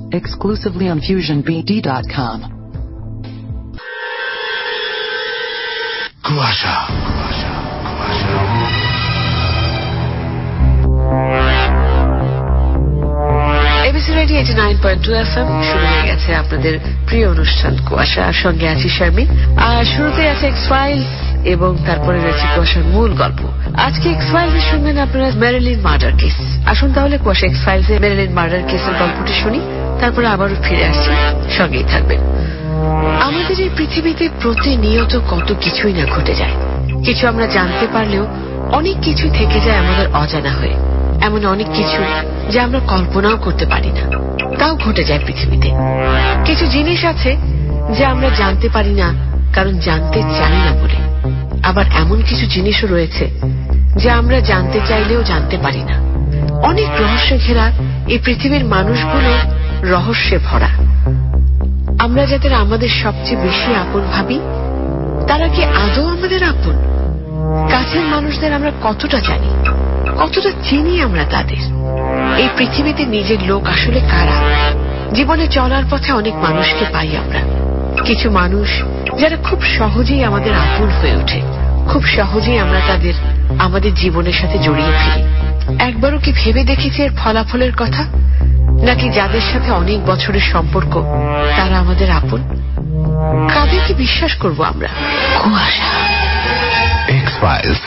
exclusively on FusionBD.com. কুয়াশা ABC radio 89.2 FM শুরু হয়ে গেছে আপনাদের প্রিয় অনুষ্ঠান কুয়াশা। সঙ্গে আছি শারমিন। আর শুরুতে আছে এক্স ফাইলস এবং তারপরে রয়েছে কুয়াশার মূল গল্প। আজকে এক্স ফাইলস শুনবেন আপনারা মেরিলিন মার্ডার কেস। আসুন তাহলে কুয়াশা এক্স ফাইলসে মেরিলিন মার্ডার কেসের গল্পটি শুনি, তারপরে আবারও ফিরে আসছি, সঙ্গেই থাকবেন। আমাদের এই পৃথিবীতে প্রতিনিয়ত কত কিছুই না ঘটে যায়। কিছু আমরা জানতে পারলেও অনেক কিছুই থেকে যায় আমাদের অজানা হয়ে। এমন অনেক কিছু যা আমরা কল্পনাও করতে পারি না, তাও ঘটে যায় পৃথিবীতে। কিছু জিনিস আছে যা আমরা জানতে পারি না কারণ জানতে চাই না বলে। আবার এমন কিছু জিনিসও রয়েছে যা আমরা জানতে চাইলেও জানতে পারি না। অনেক রহস্যে ঘেরা এই পৃথিবীর মানুষগুলো রহস্যে ভরা। আমরা যাদের আমাদের সবচেয়ে বেশি আপন ভাবি, তারা কি আদৌ আমাদের আপন? কাছের মানুষদের আমরা কতটা জানি, কতটা চিনি আমরা তাদের? এই পৃথিবীতে নিজের লোক আসলে কারা? জীবনে চলার পথে অনেক মানুষকে পাই আমরা। কিছু মানুষ যারা খুব সহজেই আমাদের আপন হয়ে ওঠে, খুব সহজেই আমরা তাদের আমাদের জীবনের সাথে জড়িয়ে ফেলি। একবারও কি ভেবে দেখেছি এর ফলাফলের কথা? নাকি যাদের সাথে অনেক বছরের সম্পর্ক তারা আমাদের আপন? কাদেরকে বিশ্বাস করব আমরা? কুয়াশা এক্স ফাইলস।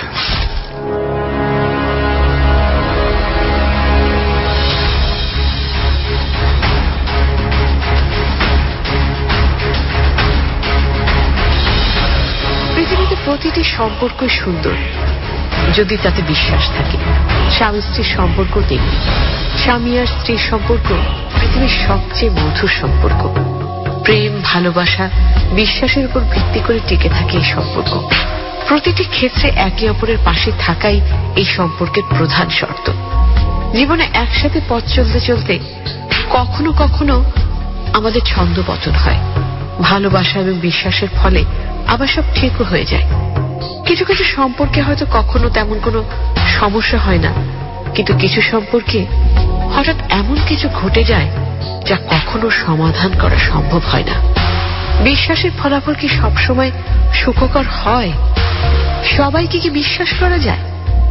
পৃথিবীতে প্রতিটি সম্পর্কই সুন্দর যদি তাতে বিশ্বাস থাকে। স্বামী স্ত্রীর সম্পর্ক তেমনি। স্বামী আর স্ত্রীর সম্পর্ক পৃথিবীর সবচেয়ে মধুর সম্পর্ক। প্রেম, ভালোবাসা, বিশ্বাসের উপর ভিত্তি করে টিকে থাকে এই সম্পর্ক। প্রতিটি ক্ষেত্রে একে অপরের পাশে থাকাই এই সম্পর্কের প্রধান শর্ত। জীবনে একসাথে পথ চলতে চলতে কখনো কখনো আমাদের ছন্দপতন হয়। ভালোবাসা এবং বিশ্বাসের ফলে আবার সব ঠিকও হয়ে যায়। কিছু কিছু সম্পর্কে হয়তো কখনো তেমন কোনো সমস্যা হয় না, কিন্তু কিছু সম্পর্কে হঠাৎ এমন কিছু ঘটে যায় যা কখনো সমাধান করা সম্ভব হয় না। বিশ্বাসের ফলাফল কি সবসময় সুখকর হয়? সবাইকে কি বিশ্বাস করা যায়?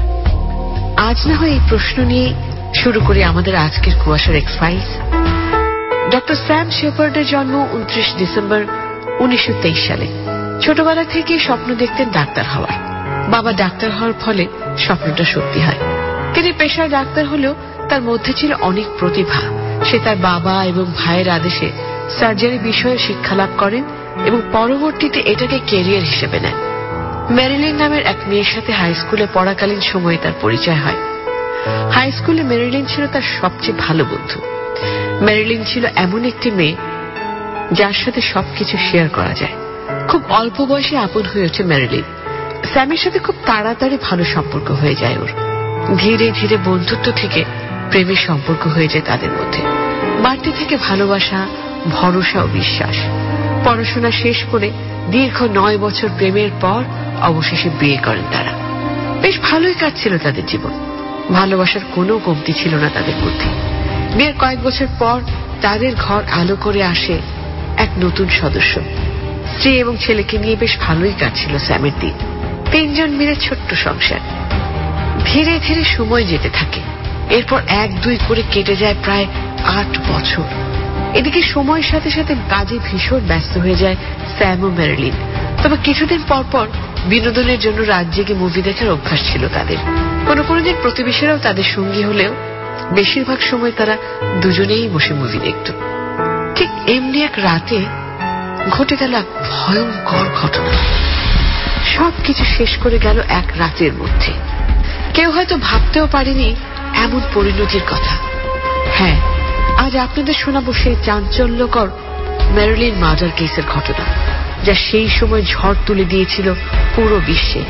আজ না হয় এই প্রশ্ন নিয়ে শুরু করি আমাদের আজকের কুয়াশার এক্স ফাইলস। ডক্টর স্যাম শেপার্ডের জন্ম 29 ডিসেম্বর 1923 সালে। ছোটবেলা থেকে স্বপ্ন দেখতেন ডাক্তার হওয়ার। বাবা ডাক্তার হওয়ার ফলে স্বপ্নটা সত্যি হয়। তিনি পেশায় ডাক্তার হলেও তার মধ্যে ছিল অনেক প্রতিভা। সে তার বাবা এবং ভাইয়ের আদেশে সার্জারি বিষয়ে শিক্ষা লাভ করেন এবং পরবর্তীতে এটাকে ক্যারিয়ার হিসেবে নেন। মেরিলিন নামের এক মেয়ের সাথে হাই স্কুলে পড়াকালীন সময়ে তার পরিচয় হয়। হাই স্কুলে মেরিলিন ছিল তার সবচেয়ে ভালো বন্ধু। মেরিলিন ছিল এমন একটি মেয়ে যার সাথে সবকিছু শেয়ার করা যায়। খুব অল্প বয়সে আপন হয়ে ওঠে মেরিলিন। স্যামের সাথে খুব তাড়াতাড়ি ভালো সম্পর্ক হয়ে যায় ওর। ধীরে ধীরে বন্ধুত্ব থেকে প্রেমের সম্পর্ক হয়ে যায় তাদের মধ্যে। বাড়তে থেকে ভালোবাসা, ভরসা ও বিশ্বাস। পড়াশোনা শেষ করে দীর্ঘ 9 বছর প্রেমের পর অবশেষে বিয়ে করেন তারা। বেশ ভালোই কাটছিল তাদের জীবন। ভালোবাসার কোনো কমতি ছিল না তাদের মধ্যে। বিয়ের কয়েক বছর পর তাদের ঘর আলো করে আসে এক নতুন সদস্য। স্ত্রী এবং ছেলেকে নিয়ে বেশ ভালোই কাটছিল স্যামের দিন। 3 জন মিলে ছোট্ট সংসার। ধীরে ধীরে সময় যেতে থাকে। এরপর 1-2 করে কেটে যায় প্রায় 8 বছর। এদিকে সময়ের সাথে সাথে কাজে ভীষণ ব্যস্ত হয়ে যায় স্যাম ও মেরিলিন। তবে কিছুদিন পর পর বিনোদনের জন্য রাত জেগে মুভি দেখার অভ্যাস ছিল তাদের। কোনো কোনো দিন প্রতিবেশীরাও তাদের সঙ্গী হলেও বেশিরভাগ সময় তারা দুজনেই বসে মুভি দেখত। ঠিক এমনি এক রাতে ঘটে গেল এক ভয়ঙ্কর ঘটনা। সবকিছু শেষ করে গেল এক রাতের মধ্যে। কেউ হয়তো ভাবতেও পারেনি এমন পরিণতির কথা। হ্যাঁ, আজ আপনাদের শোনাবো সেই চাঞ্চল্যকর মেরিলিন মার্ডার কেসের ঘটনা, যা সেই সময় ঝড় তুলে দিয়েছিল পুরো বিশ্বে।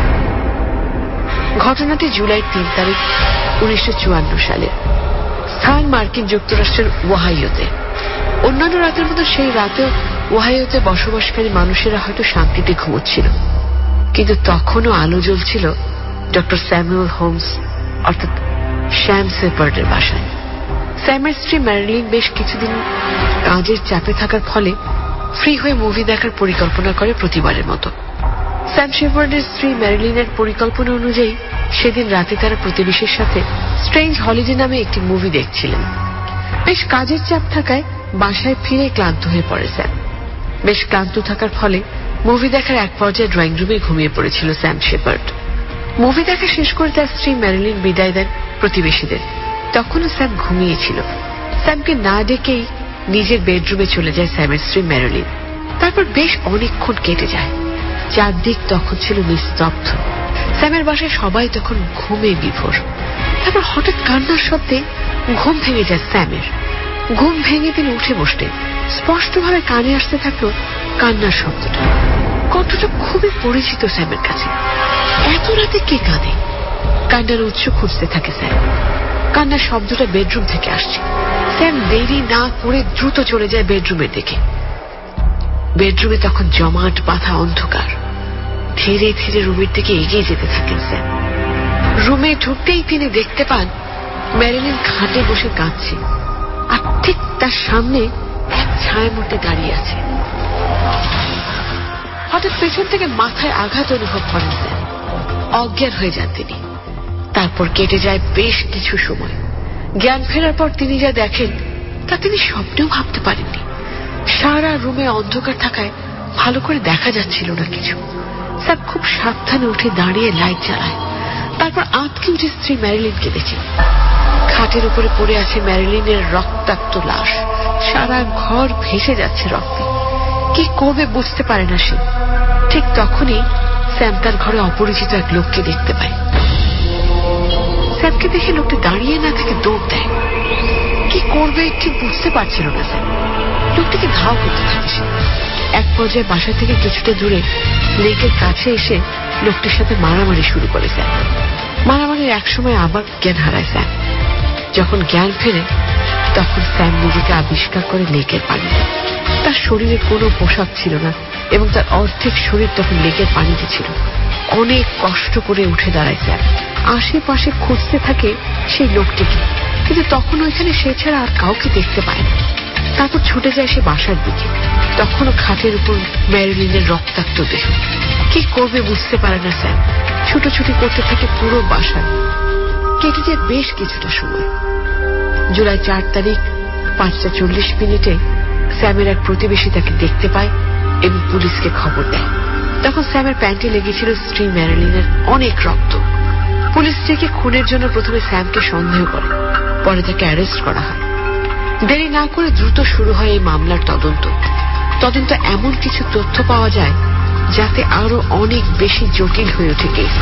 ঘটনাটি জুলাই 3 তারিখ 1954 সালে। স্থান মার্কিন যুক্তরাষ্ট্রের ওহাইওতে। অন্যান্য রাতের মতো সেই রাতেও ওহাইওতে বসবাসকারী মানুষেরা হয়তো শান্তিতে ঘুমোচ্ছিল, কিন্তু তখনও আলো জ্বলছিল ডক্টর স্যামুয়েল হোমস অর্থাৎ শ্যাম শেপার্ডের বাসায়। স্যামের স্ত্রী ম্যারিলিন বেশ কিছুদিন কাজের চাপে থাকার ফলে ফ্রি হয়ে মুভি দেখার পরিকল্পনা করে প্রতিবারের মতো। স্যাম শেপার্ডের স্ত্রী ম্যারিলিনের পরিকল্পনা অনুযায়ী সেদিন রাতে তারা প্রতিবেশীর সাথে স্ট্রেঞ্জ হলিডে নামে একটি মুভি দেখছিলেন। বেশ কাজের চাপ থাকায় বাসায় ফিরে ক্লান্ত হয়ে পড়ে স্যাম। বেশ ক্লান্ত থাকার ফলে মুভি দেখার এক পর্যায়ে ড্রয়িং রুমে ঘুমিয়ে পড়েছিল স্যাম শেপার্ড। মুভি দেখা শেষ করে তার স্ত্রী ম্যারিলিন বিদায় দেন প্রতিবেশীদের। তখনও স্যাম ঘুমিয়েছিল। স্যামকে না ডেকেই নিজের বেডরুমে চলে যায় স্যামের স্ত্রী ম্যারিলিন। তারপর বেশ অনেকক্ষণ কেটে যায়। চারদিক তখন ছিল নিস্তব্ধ। স্যামের বাসায় সবাই তখন ঘুমে বিভোর। তারপর হঠাৎ কান্নার শব্দে ঘুম ভেঙে যায় স্যামের। ঘুম ভেঙে তিনি উঠে বসতেন। স্পষ্টভাবে কানে আসতে থাকলো কান্নার শব্দটা। কণ্ঠটা খুবই পরিচিত স্যামের কাছে। এত রাতে কে কাঁদে? কান্নার উৎস খুঁজতে থাকে স্যাম। কান্নার শব্দটা বেডরুম থেকে আসছে। স্যাম দেরি না করে দ্রুত চলে যায় বেডরুমের দিকে। বেডরুমে তখন জমাট বাঁধা অন্ধকার। ধীরে ধীরে রুমের দিকে এগিয়ে যেতে থাকেন স্যাম। রুমে ঢুকতেই তিনি দেখতে পান ম্যারিলিন খাটে বসে কাঁদছে, আর ঠিক তার সামনে এক ছায়ামূর্তি দাঁড়িয়ে আছে। হঠাৎ পেছন থেকে মাথায় আঘাত অনুভব করেন স্যাম। অজ্ঞান হয়ে যান তিনি। তারপর কেটে যায় বেশ কিছু সময়। জ্ঞান ফেরার পর তিনি যা দেখেন তা তিনি স্বপ্নেও ভাবতে পারেননি। সারা রুমে অন্ধকার থাকায় ভালো করে দেখা যাচ্ছিল না কিছু। স্যার খুব সাবধানে উঠে দাঁড়িয়ে লাইট জ্বালায়। তারপর আঁতকে উঠে স্ত্রী ম্যারিলিনকে দেখে। খাটের উপরে পড়ে আছে ম্যারিলিনের রক্তাক্ত লাশ। সারা ঘর ভেসে যাচ্ছে রক্তে। কি করবে বুঝতে পারে না সে। ঠিক তখনই স্যাম তার ঘরে অপরিচিত এক লোককে দেখতে পায়। স্যামকে দেখে লোকটি দাঁড়িয়ে না থেকে দৌড় দেয়। কি করবে ঠিক বুঝতে পারছিল না স্যাম। লোকটিকে ধাও করতে থাকে সে। এক পর্যায়ে বাসা থেকে কিছুটা দূরে লেকের কাছে এসে লোকটির সাথে মারামারি শুরু করে স্যাম। মারামারির এক সময় আবার জ্ঞান হারায় স্যাম। যখন জ্ঞান ফেরে তখন স্যাম নিজেকে আবিষ্কার করে লেকের পানিতে। তার শরীরে কোনো পোশাক ছিল না এবং তার অর্ধেক শরীর তখন লেকের পানিতে ছিল। অনেক কষ্ট করে উঠে দাঁড়ায় স্যাম। আশেপাশে খুঁজতে থাকে সেই লোকটিকে, কিন্তু তখন ওইখানে সে ছাড়া আর কাউকে দেখতে পায় না। তারপর ছুটে যায় সে বাসার দিকে। তখনও খাটের উপর ম্যারিলিনের রক্তাক্ত দেহ। কি করবে বুঝতে পারে না স্যাম। ছুটোছুটি করতে থাকে পুরো বাসায়। কেটে যায় বেশ কিছুটা সময়। জুলাই 4 তারিখ 5:40 স্যামের এক প্রতিবেশী তাকে দেখতে পায় এবং পুলিশকে খবর দেয়। তখন স্যামের প্যান্টে লেগেছিল স্ত্রী ম্যারিলিনের অনেক রক্ত। পুলিশ ডেকে খুনের জন্য প্রথমে স্যামকে সন্দেহ করে, পরে তাকে অ্যারেস্ট করা হয়। দেরি না করে দ্রুত শুরু হয় এই মামলার তদন্ত। তদন্ত এমন কিছু তথ্য পাওয়া যায় যাতে আরো অনেক বেশি জটিল হয়ে ওঠে কেস।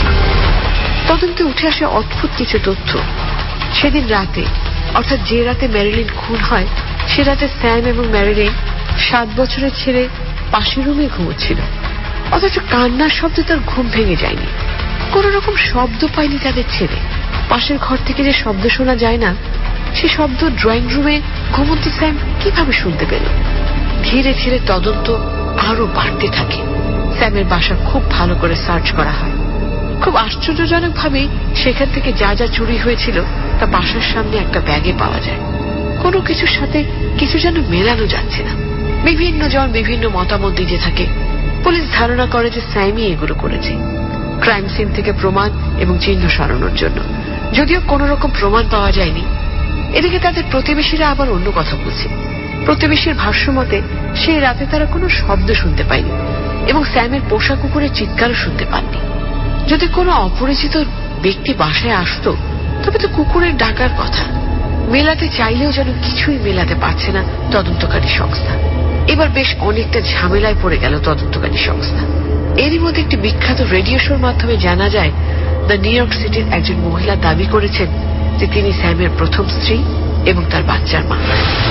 তদন্তে উঠে আসে অদ্ভুত কিছু তথ্য। সেদিন রাতে, অর্থাৎ যে রাতে ম্যারিলিন খুন হয়, সে রাতে স্যাম এবং ম্যারিলিন 7 বছরের ছেলে পাশের রুমে ঘুমোচ্ছিল। অথচ কান্নার শব্দে তার ঘুম ভেঙে যায়নি। কোন রকম শব্দ পায়নি তাদের ছেলে। পাশের ঘর থেকে যে শব্দ শোনা যায় না, সে শব্দ ড্রয়িং রুমে ঘুমন্ত স্যাম কিভাবে শুনতে পেল? ধীরে ধীরে তদন্ত আরো বাড়তে থাকে। স্যামের বাসা খুব ভালো করে সার্চ করা হয়। খুব আশ্চর্যজনক ভাবে সেখান থেকে যা যা চুরি হয়েছিল তা বাসার সামনে একটা ব্যাগে পাওয়া যায়। কোনো কিছুর সাথে কিছু যেন মেলানো যাচ্ছে না। বিভিন্ন জন বিভিন্ন মতামত দিতে থাকে। পুলিশ ধারণা করে যে স্যামই এগুলো করেছে, ক্রাইম সিন থেকে প্রমাণ এবং চিহ্ন সরানোর জন্য। যদিও কোন রকম প্রমাণ পাওয়া যায়নি। এদিকে তাদের প্রতিবেশীরা আবার অন্য কথা বলছে। প্রতিবেশীর ভাষ্য মতে সেই রাতে তারা কোনো শব্দ শুনতে পায়নি এবং স্যামের পোষা কুকুরের চিৎকারও শুনতে পাননি। যদি কোনো অপরিচিত ব্যক্তি বাসায় আসতো তবে তো কুকুরের ডাকার কথা। মেলাতে চাইলেও যেন কিছুই মেলাতে পারছে না তদন্তকারী সংস্থা। এবার বেশ অনেকটা ঝামেলায় পড়ে গেল তদন্তকারী সংস্থা। এরই মধ্যে একটি বিখ্যাত রেডিও শোর মাধ্যমে জানা যায় দ্য নিউ ইয়র্ক সিটির একজন মহিলা দাবি করেছেন যে তিনি স্যামের প্রথম স্ত্রী এবং তার বাচ্চার মা।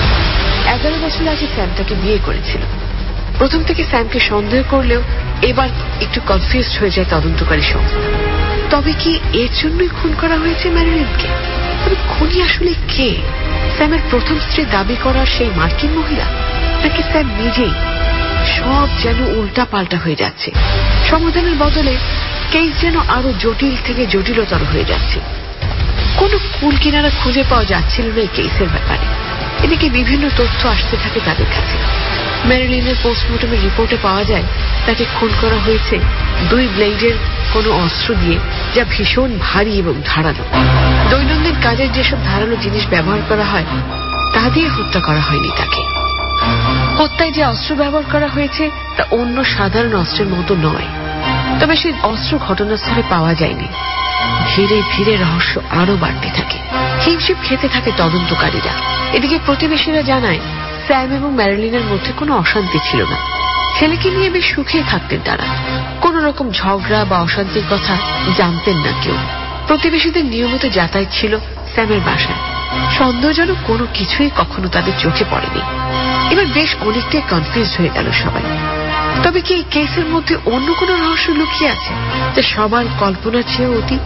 11 বছর আগে স্যাম তাকে বিয়ে করেছিল। প্রথম থেকে স্যামকে সন্দেহ করলেও এবার একটু কনফিউজড হয়ে যায় তদন্তকারী সংস্থা। তবে কি এর জন্যই খুন করা হয়েছে ম্যারিলিনকে? তবে খুনি আসলে কে? স্যামের প্রথম স্ত্রী দাবি করার সেই মার্কিন মহিলা, নাকি স্যাম নিজেই? সব যেন উল্টা পাল্টা হয়ে যাচ্ছে। সমাধানের বদলে কেস যেন আরো জটিল থেকে জটিলতর হয়ে যাচ্ছে। কোনো কুল কিনারা খুঁজে পাওয়া যাচ্ছিল না এই কেসের ব্যাপারে। এদিকে বিভিন্ন তথ্য আসতে থাকে তাদের কাছে। ম্যারিলিনের পোস্টমর্টমের রিপোর্টে পাওয়া যায় তাকে খুন করা হয়েছে 2 ব্লেডের কোনো অস্ত্র দিয়ে, যা ভীষণ ভারী এবং ধারালো। দৈনন্দিন কাজের যেসব ধারালো জিনিস ব্যবহার করা হয় তা দিয়ে হত্যা করা হয়নি তাকে। হত্যায় যে অস্ত্র ব্যবহার করা হয়েছে তা অন্য সাধারণ অস্ত্রের মতো নয়, তবে সেই অস্ত্র ঘটনাস্থলে পাওয়া যায়নি। ধীরে ধীরে রহস্য আরো বাড়তে থাকে, হিমশিম খেতে থাকে তদন্তকারীরা। এদিকে প্রতিবেশীরা জানায় স্যাম এবং ম্যারিলিনের মধ্যে কোনো অশান্তি ছিল না। ছেলেকে নিয়ে বেশ সুখেই থাকতেন তারা। কোন রকম ঝগড়া বা অশান্তির কথা জানতেন না কেউ। প্রতিবেশীদের নিয়মিত যাতায়াত ছিল স্যামের বাসায়। সন্দেহজনক কোনো কিছুই কখনো তাদের চোখে পড়েনি। এবার বেশ অনেকটাই কনফিউজ হয়ে গেল সবাই। তবে কি এই কেসের মধ্যে অন্য কোনো রহস্য লুকিয়ে আছে যা সবার কল্পনার চেয়ে অতীত?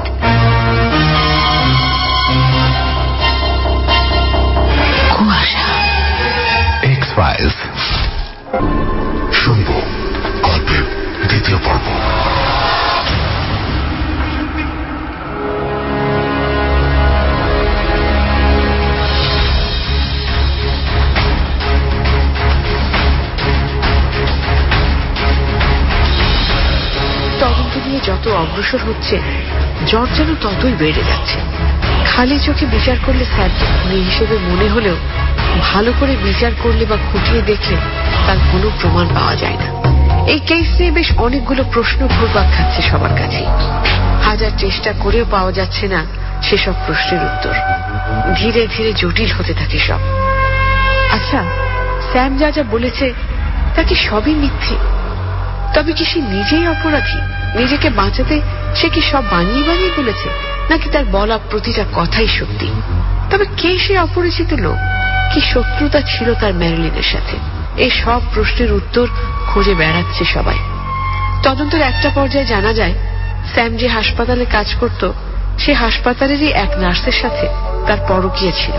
কুয়াশা X-Files শুনবো গল্পের দ্বিতীয় পর্ব। যত অগ্রসর হচ্ছে জ্বর যেন ততই বেড়ে যাচ্ছে। খালি চোখে বিচার করলে স্যারকে খুনি হিসেবে মনে হলেও ভালো করে বিচার করলে বা খুঁটিয়ে দেখলে তার কোনো প্রমাণ পাওয়া যায় না। এই কেস নিয়ে বেশ অনেকগুলো প্রশ্ন ঘুরপাক খাচ্ছে সবার কাছে। হাজার চেষ্টা করেও পাওয়া যাচ্ছে না সেসব প্রশ্নের উত্তর। ধীরে ধীরে জটিল হতে থাকে সব। আচ্ছা, স্যাম যা যা বলেছে তা কি সবই মিথ্যে? তবে কি সে নিজেই অপরাধী? নিজেকে বাঁচাতে সে কি সব বানিয়ে বানিয়ে বলেছে, নাকি তার বলা প্রতিটা কথাই সত্যি? তবে কে সে অপরিচিত লোক? কি শত্রুতা ছিল তার ম্যারিলিনের সাথে? এই সব প্রশ্নের উত্তর খুঁজে বেড়াচ্ছে সবাই। তদন্তের একটা পর্যায়ে জানা যায় স্যাম যে হাসপাতালে কাজ করত সে হাসপাতালেরই এক নার্সের সাথে তার পরকীয়া ছিল।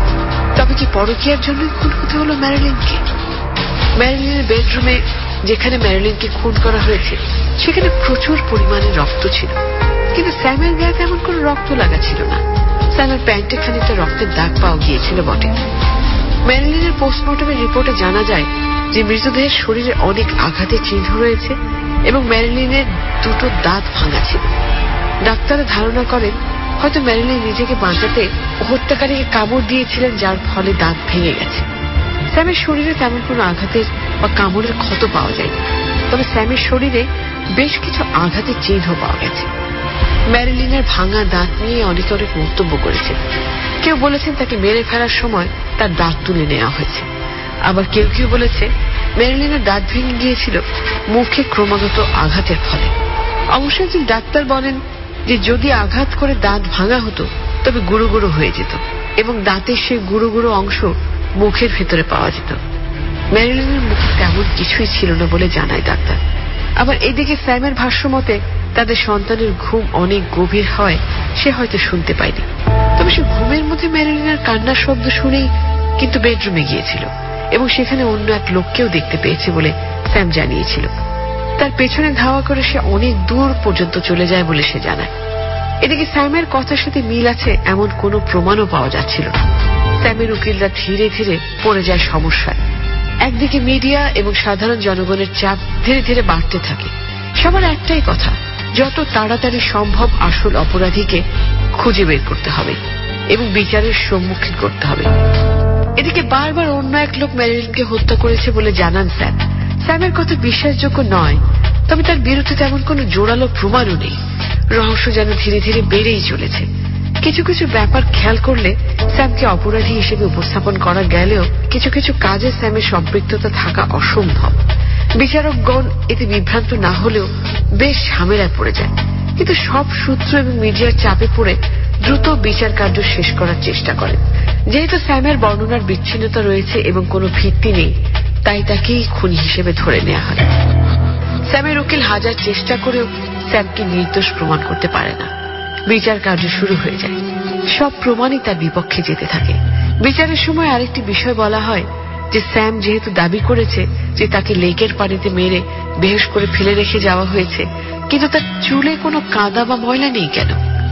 তবে কি পরকীয়ার জন্যই খুন হতে হলো ম্যারিলিনকে? ম্যারিলিনের বেডরুমে যেখানে ম্যারিলিনকে খুন করা হয়েছে সেখানে প্রচুর পরিমাণে রক্ত ছিল, কিন্তু স্যামের গায়ে তেমন কোনো রক্ত লাগা ছিল না। স্যামের প্যান্টে খানিকটা রক্তের দাগ পাওয়া গিয়েছিল বটে। ম্যারিলিনের পোস্টমর্টমের রিপোর্টে জানা যায় যে মৃতদেহের শরীরে অনেক আঘাতের চিহ্ন রয়েছে এবং ম্যারিলিনের 2টো দাঁত ভাঙা ছিল। ডাক্তাররা ধারণা করেন হয়তো ম্যারিলিন নিজেকে বাঁচাতে হত্যাকারীকে কামড় দিয়েছিলেন, যার ফলে দাঁত ভেঙে গেছে। স্যামের শরীরে তেমন কোনো আঘাতের বা কামড়ের ক্ষত পাওয়া যায়নি, তবে স্যামের শরীরে বেশ কিছু আঘাতের চিহ্ন পাওয়া গেছে। ম্যারিলিনের ভাঙা দাঁত নিয়ে অনেকে অনেক মন্তব্য করেছে। কেউ বলেছেন তাকে মেরে ফেলার সময় তার দাঁত তুলে নেওয়া হয়েছে, আবার কেউ কেউ বলেছে ম্যারিলিনের দাঁত ভেঙে গিয়েছিল মুখে ক্রমাগত আঘাতের ফলে। অবশ্য একজন ডাক্তার বলেন যে যদি আঘাত করে দাঁত ভাঙা হতো তবে গুঁড়ো গুঁড়ো হয়ে যেত এবং দাঁতের সেই গুঁড়ো গুঁড়ো অংশ মুখের ভেতরে পাওয়া যেত। ম্যারিলিনের মুখে তেমন কিছুই ছিল না বলে জানায় ডাক্তার। আবার এদিকে স্যামের ভাষ্য মতে তাদের সন্তানের ঘুম অনেক গভীর হয় সে হয়তো শুনতে পায়নি, তবে সে ঘুমের মধ্যে ম্যারিলিনের কান্নার শব্দ শুনেই কিন্তু বেডরুমে গিয়েছিল এবং সেখানে অন্য এক লোককেও দেখতে পেয়েছে বলে স্যাম জানিয়েছিল। তার পেছনে ধাওয়া করে সে অনেক দূর পর্যন্ত চলে যায় বলে সে জানায়। এদিকে স্যামের কথার সাথে মিল আছে এমন কোনো প্রমাণও পাওয়া যাচ্ছিল না। স্যামের উকিলরা ধীরে ধীরে পড়ে যায় সমস্যায়। একদিকে মিডিয়া এবং সাধারণ জনগণের চাপ ধীরে ধীরে বাড়তে থাকে। সবার একটাই কথা, যত তাড়াতাড়ি সম্ভব আসল অপরাধীকে খুঁজে বের করতে হবে এবং বিচারের সম্মুখীন করতে হবে। এদিকে বারবার অন্য এক লোক ম্যারিলিনকে হত্যা করেছে বলে জানান স্যাম। স্যামের কথা বিশ্বাসযোগ্য নয়, তবে তার বিরুদ্ধে তেমন কোনো জোরালো প্রমাণও নেই। রহস্য যেন ধীরে ধীরে বেড়েই চলেছে। কিছু কিছু ব্যাপার খেয়াল করলে স্যামকে অপরাধী হিসেবে উপস্থাপন করা গেলেও কিছু কিছু কাজে স্যামের সম্পৃক্ততা থাকা অসম্ভব। বিচারকগণ এতে বিভ্রান্ত না হলেও বেশ ঝামেলায় পড়ে যায়, কিন্তু সব সূত্র এবং মিডিয়ার চাপে পড়ে দ্রুত বিচার কার্য শেষ করার চেষ্টা করে। যেহেতু স্যামের বর্ণনার বিচ্ছিন্নতা রয়েছে এবং কোনো ভিত্তি নেই, তাই তাকেই খুনি হিসেবে ধরে নেওয়া হয়। স্যামের উকিল হাজার চেষ্টা করেও স্যামকে নির্দোষ প্রমাণ করতে পারে না। বিচার কার্য শুরু হয়ে যায়। সব প্রমাণই তার বিপক্ষে যেতে থাকে। বিচারের সময় আরেকটি বিষয় বলা হয় যে স্যাম যেহেতু দাবি করেছে যে তাকে লেকের পানিতে মেরে বেহুশ করে ফেলে রেখে যাওয়া হয়েছে, কিন্তু তার চুলে কোনো কাদা বা ময়লা নেই কেন?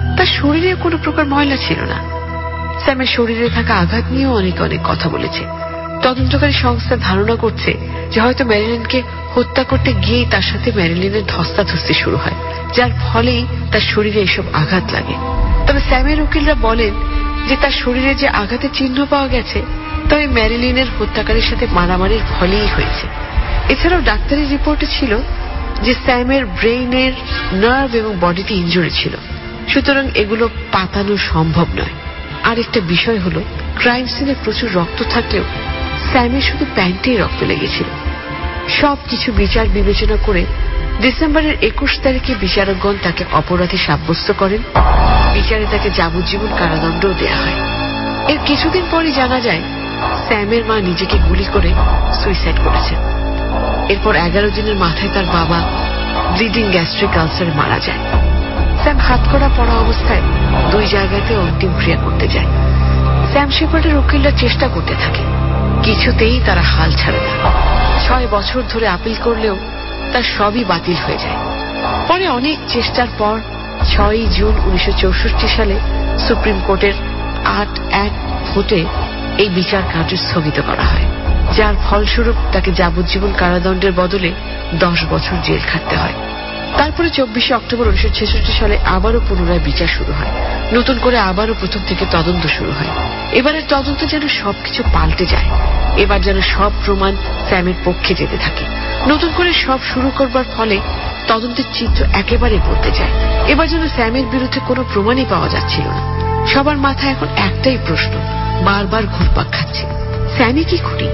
তার শরীরে কোনো প্রকার ময়লা ছিল না। স্যামের শরীরে থাকা আঘাত নিয়েও অনেক কথা বলেছে। তদন্তকারী সংস্থা ধারণা করছে যে হয়তো ম্যারিলিনকে হত্যা করতে গিয়েই তার সাথে ম্যারিলিনের ধস্তাধস্তি শুরু হয়, যার ফলেই তার শরীরে এসব আঘাত লাগে। তবে স্যামের উকিলরা বলেন যে তার শরীরে যে আঘাতের চিহ্ন পাওয়া গেছে তবে ম্যারিলিনের হত্যাকারীর সাথে মারামারির ফলেই হয়েছে। এছাড়াও ডাক্তারি রিপোর্টে ছিল যে স্যামের ব্রেইনের নার্ভ এবং বডিতে ইনজুরি ছিল, সুতরাং এগুলো পাতানো সম্ভব নয়। আরেকটা বিষয় হলো, ক্রাইম সিনে প্রচুর রক্ত থাকলেও স্যামের শুধু প্যান্টেই রক্ত লেগেছিল। সবকিছু বিচার বিবেচনা করে ডিসেম্বরের 21 তারিখে বিচারকগণ তাকে অপরাধী সাব্যস্ত করেন। বিচারে তাকে যাবজ্জীবন কারাদণ্ডও দেয়া হয়। এর কিছুদিন পরই জানা যায় স্যামের মা নিজেকে গুলি করে সুইসাইড করেছেন। এরপর 11 দিনের মাথায় তার বাবা ব্লিডিং গ্যাস্ট্রিক আলসারে মারা যায়। স্যাম হাতকড়া পড়া অবস্থায় 2 জায়গাতে অন্তিম ক্রিয়া করতে যায়। স্যাম শেপার্ডের উকিলরা চেষ্টা করতে থাকে, কিছুতেই তারা হাল ছাড়ে না। 6 বছর ধরে আপিল করলেও তার সবই বাতিল হয়ে যায়। পরে অনেক চেষ্টার পর 6 জুন 1964 সালে সুপ্রিম কোর্টের 8-1 ভোটে এই বিচার কার্য স্থগিত করা হয়, যার ফলস্বরূপ তাকে যাবজ্জীবন কারাদণ্ডের বদলে 10 বছর জেল খাটতে হয়। তারপরে 24 অক্টোবর 1966 সালে আবারও পুনরায় বিচার শুরু হয়। নতুন করে আবারও প্রথম থেকে তদন্ত শুরু হয়। এবারের তদন্ত যেন সবকিছু পাল্টে যায়। এবার যেন সব প্রমাণ স্যামের পক্ষে যেতে থাকে। নতুন করে সব শুরু করবার ফলে তদন্তের চিত্র একেবারে বদলে যায়। এবার যেন স্যামের বিরুদ্ধে কোনো প্রমাণই পাওয়া যাচ্ছিল না। সবার মাথায় এখন একটাই প্রশ্ন বারবার ঘুরপাক খাচ্ছে, স্যামই কি খুনি?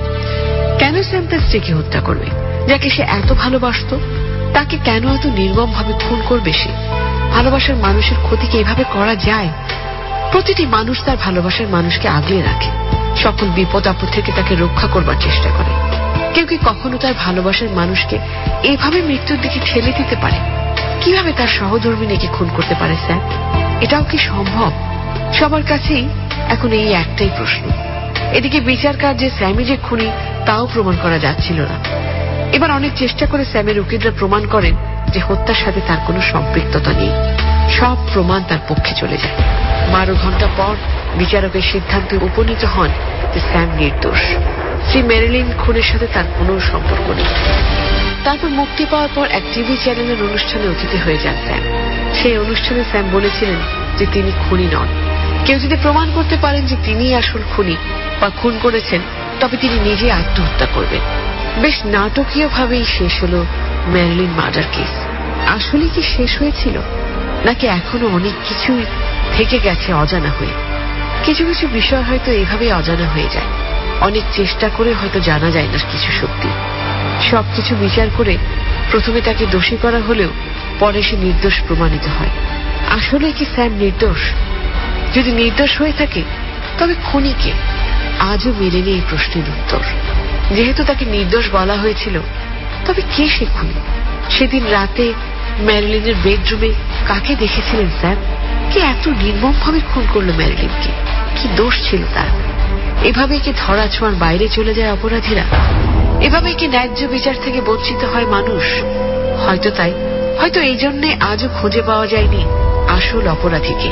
কেন স্যাম তার স্ত্রীকে হত্যা করবে, যাকে সে এত ভালোবাসত? তাকে কেন এত নির্মম ভাবে খুন করবে সে? ভালোবাসার মানুষের ক্ষতিকে এভাবে করা যায়? প্রতিটি মানুষ তার ভালোবাসার মানুষকে আগলে রাখে, সকল বিপদ আপদ থেকে তাকে রক্ষা করবার চেষ্টা করে। কেউ কি কখনো তার ভালোবাসার মানুষকে এভাবে মৃত্যুর দিকে ঠেলে দিতে পারে? কিভাবে তার সহধর্মিণীকে খুন করতে পারে স্যাম? এটাও কি সম্ভব? সবার কাছেই এখন এই একটাই প্রশ্ন। এদিকে বিচার কার্যে স্যামি যে খুনি তাও প্রমাণ করা যাচ্ছিল না। এবার অনেক চেষ্টা করে স্যামের উকিলরা প্রমাণ করেন যে হত্যার সাথে তার কোনো সম্পৃক্ততা নেই। সব প্রমাণ তার পক্ষে চলে যায়। 12 ঘন্টা পর বিচারকের সিদ্ধান্তে উপনীত হন যে স্যাম নির্দোষ। শ্রী ম্যারিলিন খুনের সাথে তার কোনো সম্পর্ক নেই। তারপর মুক্তি পাওয়ার পর এক টিভি চ্যানেলের অনুষ্ঠানে অতিথি হয়ে যান স্যাম। সেই অনুষ্ঠানে স্যাম বলেছিলেন যে তিনি খুনি নন। কেউ যদি প্রমাণ করতে পারেন যে তিনি আসল খুনি বা খুন করেছেন, তবে তিনি নিজে আত্মহত্যা করবেন। বেশ নাটকীয় ভাবেই শেষ হলো ম্যারিলিন মার্ডার কেস। আসলে কি শেষ হয়েছিল, নাকি এখনো অনেক কিছুই থেকে গেছে অজানা হয়ে? কিছু কিছু বিষয় হয়তো এভাবেই অজানা হয়ে যায়। অনেক চেষ্টা করে হয়তো জানা যায় না কিছু সত্যি। সবকিছু বিচার করে প্রথমে তাকে দোষী করা হলেও পরে সে নির্দোষ প্রমাণিত হয়। আসলে কি স্যাম নির্দোষ? যদি নির্দোষ হয়ে থাকে তবে খুনি কে? আজও মেলেনি এই প্রশ্নের উত্তর। যেহেতু তাকে নির্দোষ বলা হয়েছিল, তবে কে সে খুনি? সেদিন রাতে ম্যারিলিনের বেডরুমে কাকে দেখেছিলেন স্যাম? কে এত নির্মম ভাবে খুন করলো ম্যারিলিনকে? কি দোষ ছিল তার? এভাবেই কি ধরা ছোঁয়ার বাইরে চলে যায় অপরাধীরা? এভাবেই কি ন্যায্য বিচার থেকে বঞ্চিত হয় মানুষ? হয়তো তাই, হয়তো এই জন্যে আজও খুঁজে পাওয়া যায়নি আসল অপরাধীকে।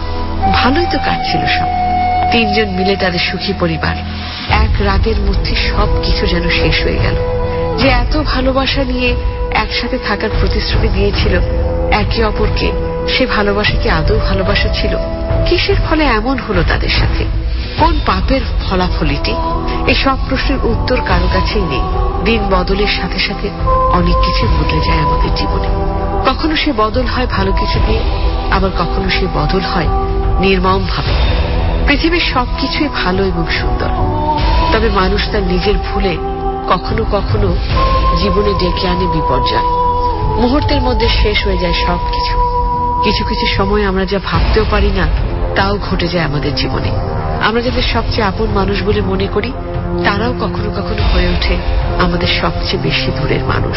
ভালোই তো কাটছিল সব। 3 জন মিলে তাদের সুখী পরিবার। এক রাতের মধ্যে সবকিছু যেন শেষ হয়ে গেল। যে এত ভালোবাসা নিয়ে একসাথে থাকার প্রতিশ্রুতি দিয়েছিল একে অপরকে, সে ভালোবাসা কি আদৌ ভালোবাসা ছিল? কিসের ফলে এমন হলো তাদের সাথে? কোন পাপের ফলাফল এটি? এই সব প্রশ্নের উত্তর কারো কাছেই নেই। দিন বদলের সাথে সাথে অনেক কিছু বদলে যায় আমাদের জীবনে। কখনো সে বদল হয় ভালো কিছু দিয়ে, আবার কখনো সে বদল হয় নির্মম ভাবে। পৃথিবীর সবকিছুই ভালো এবং সুন্দর, তবে মানুষ তার নিজের ভুলে কখনো কখনো জীবনে ডেকে আনে বিপর্যয়। মুহূর্তের মধ্যে শেষ হয়ে যায় সবকিছু। কিছু কিছু সময় আমরা যা ভাবতেও পারি না তাও ঘটে যায় আমাদের জীবনে। আমরা যাদের সবচেয়ে আপন মানুষ বলে মনে করি, তারাও কখনো কখনো হয়ে ওঠে আমাদের সবচেয়ে বেশি দূরের মানুষ।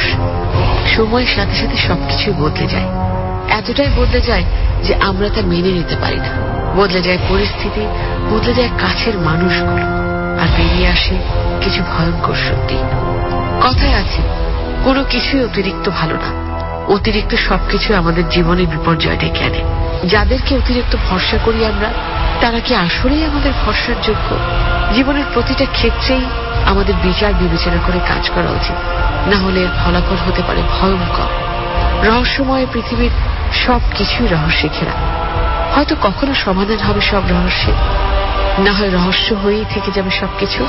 সময়ের সাথে সাথে সবকিছু বদলে যায়। এতটাই বদলে যায় যে আমরা তা মেনে নিতে পারি না। বদলে যায় পরিস্থিতি, বদলে যায় কাছের মানুষগুলো, আর বেরিয়ে আসে কিছু ভয়ঙ্কর সত্যি। কথায় আছে, কোনো কিছুই অতিরিক্ত ভালো না। অতিরিক্ত সবকিছু আমাদের জীবনে বিপর্যয় ডেকে আনে। যাদেরকে অতিরিক্ত ভরসা করি আমরা, তারা কি আসলেই আমাদের ভরসার যোগ্য? জীবনের প্রতিটা ক্ষেত্রেই আমাদের বিচার বিবেচনা করে কাজ করা উচিত, না হলে এর ফলাফল হতে পারে ভয়ঙ্কর। রহস্যময় পৃথিবীর সবকিছুই রহস্যে ঘেরা। হয়তো কখনো সমাধান হবে সব রহস্যে, না হয় রহস্য হয়েই থেকে যাবে সবকিছু।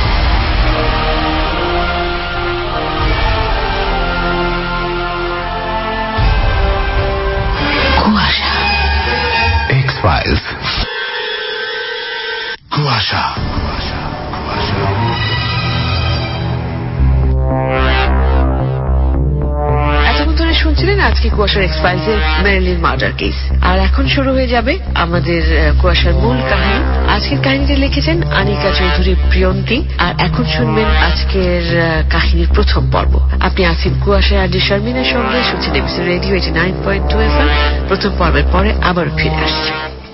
কুয়াশা। X-Files. কুয়াশা। শুনছিলেন আজকে কুয়াশার এক্স-ফাইলস এর মেরিলিন মার্ডার কেস। আর এখন শুরু হয়ে যাবে আমাদের কুয়াশার মূল কাহিনী। আজকের কাহিনীটা লিখেছেন আনিকা চৌধুরী প্রিয়ন্তী। আর এখন শুনবেন আজকের কাহিনীর প্রথম পর্ব। আপনি আছেন কুয়াশায় আর শারমিনের সঙ্গে, শুনছেন এবিসি রেডিও 89.2 FM। প্রথম পর্বের পরে আবার ফিরে আসছে।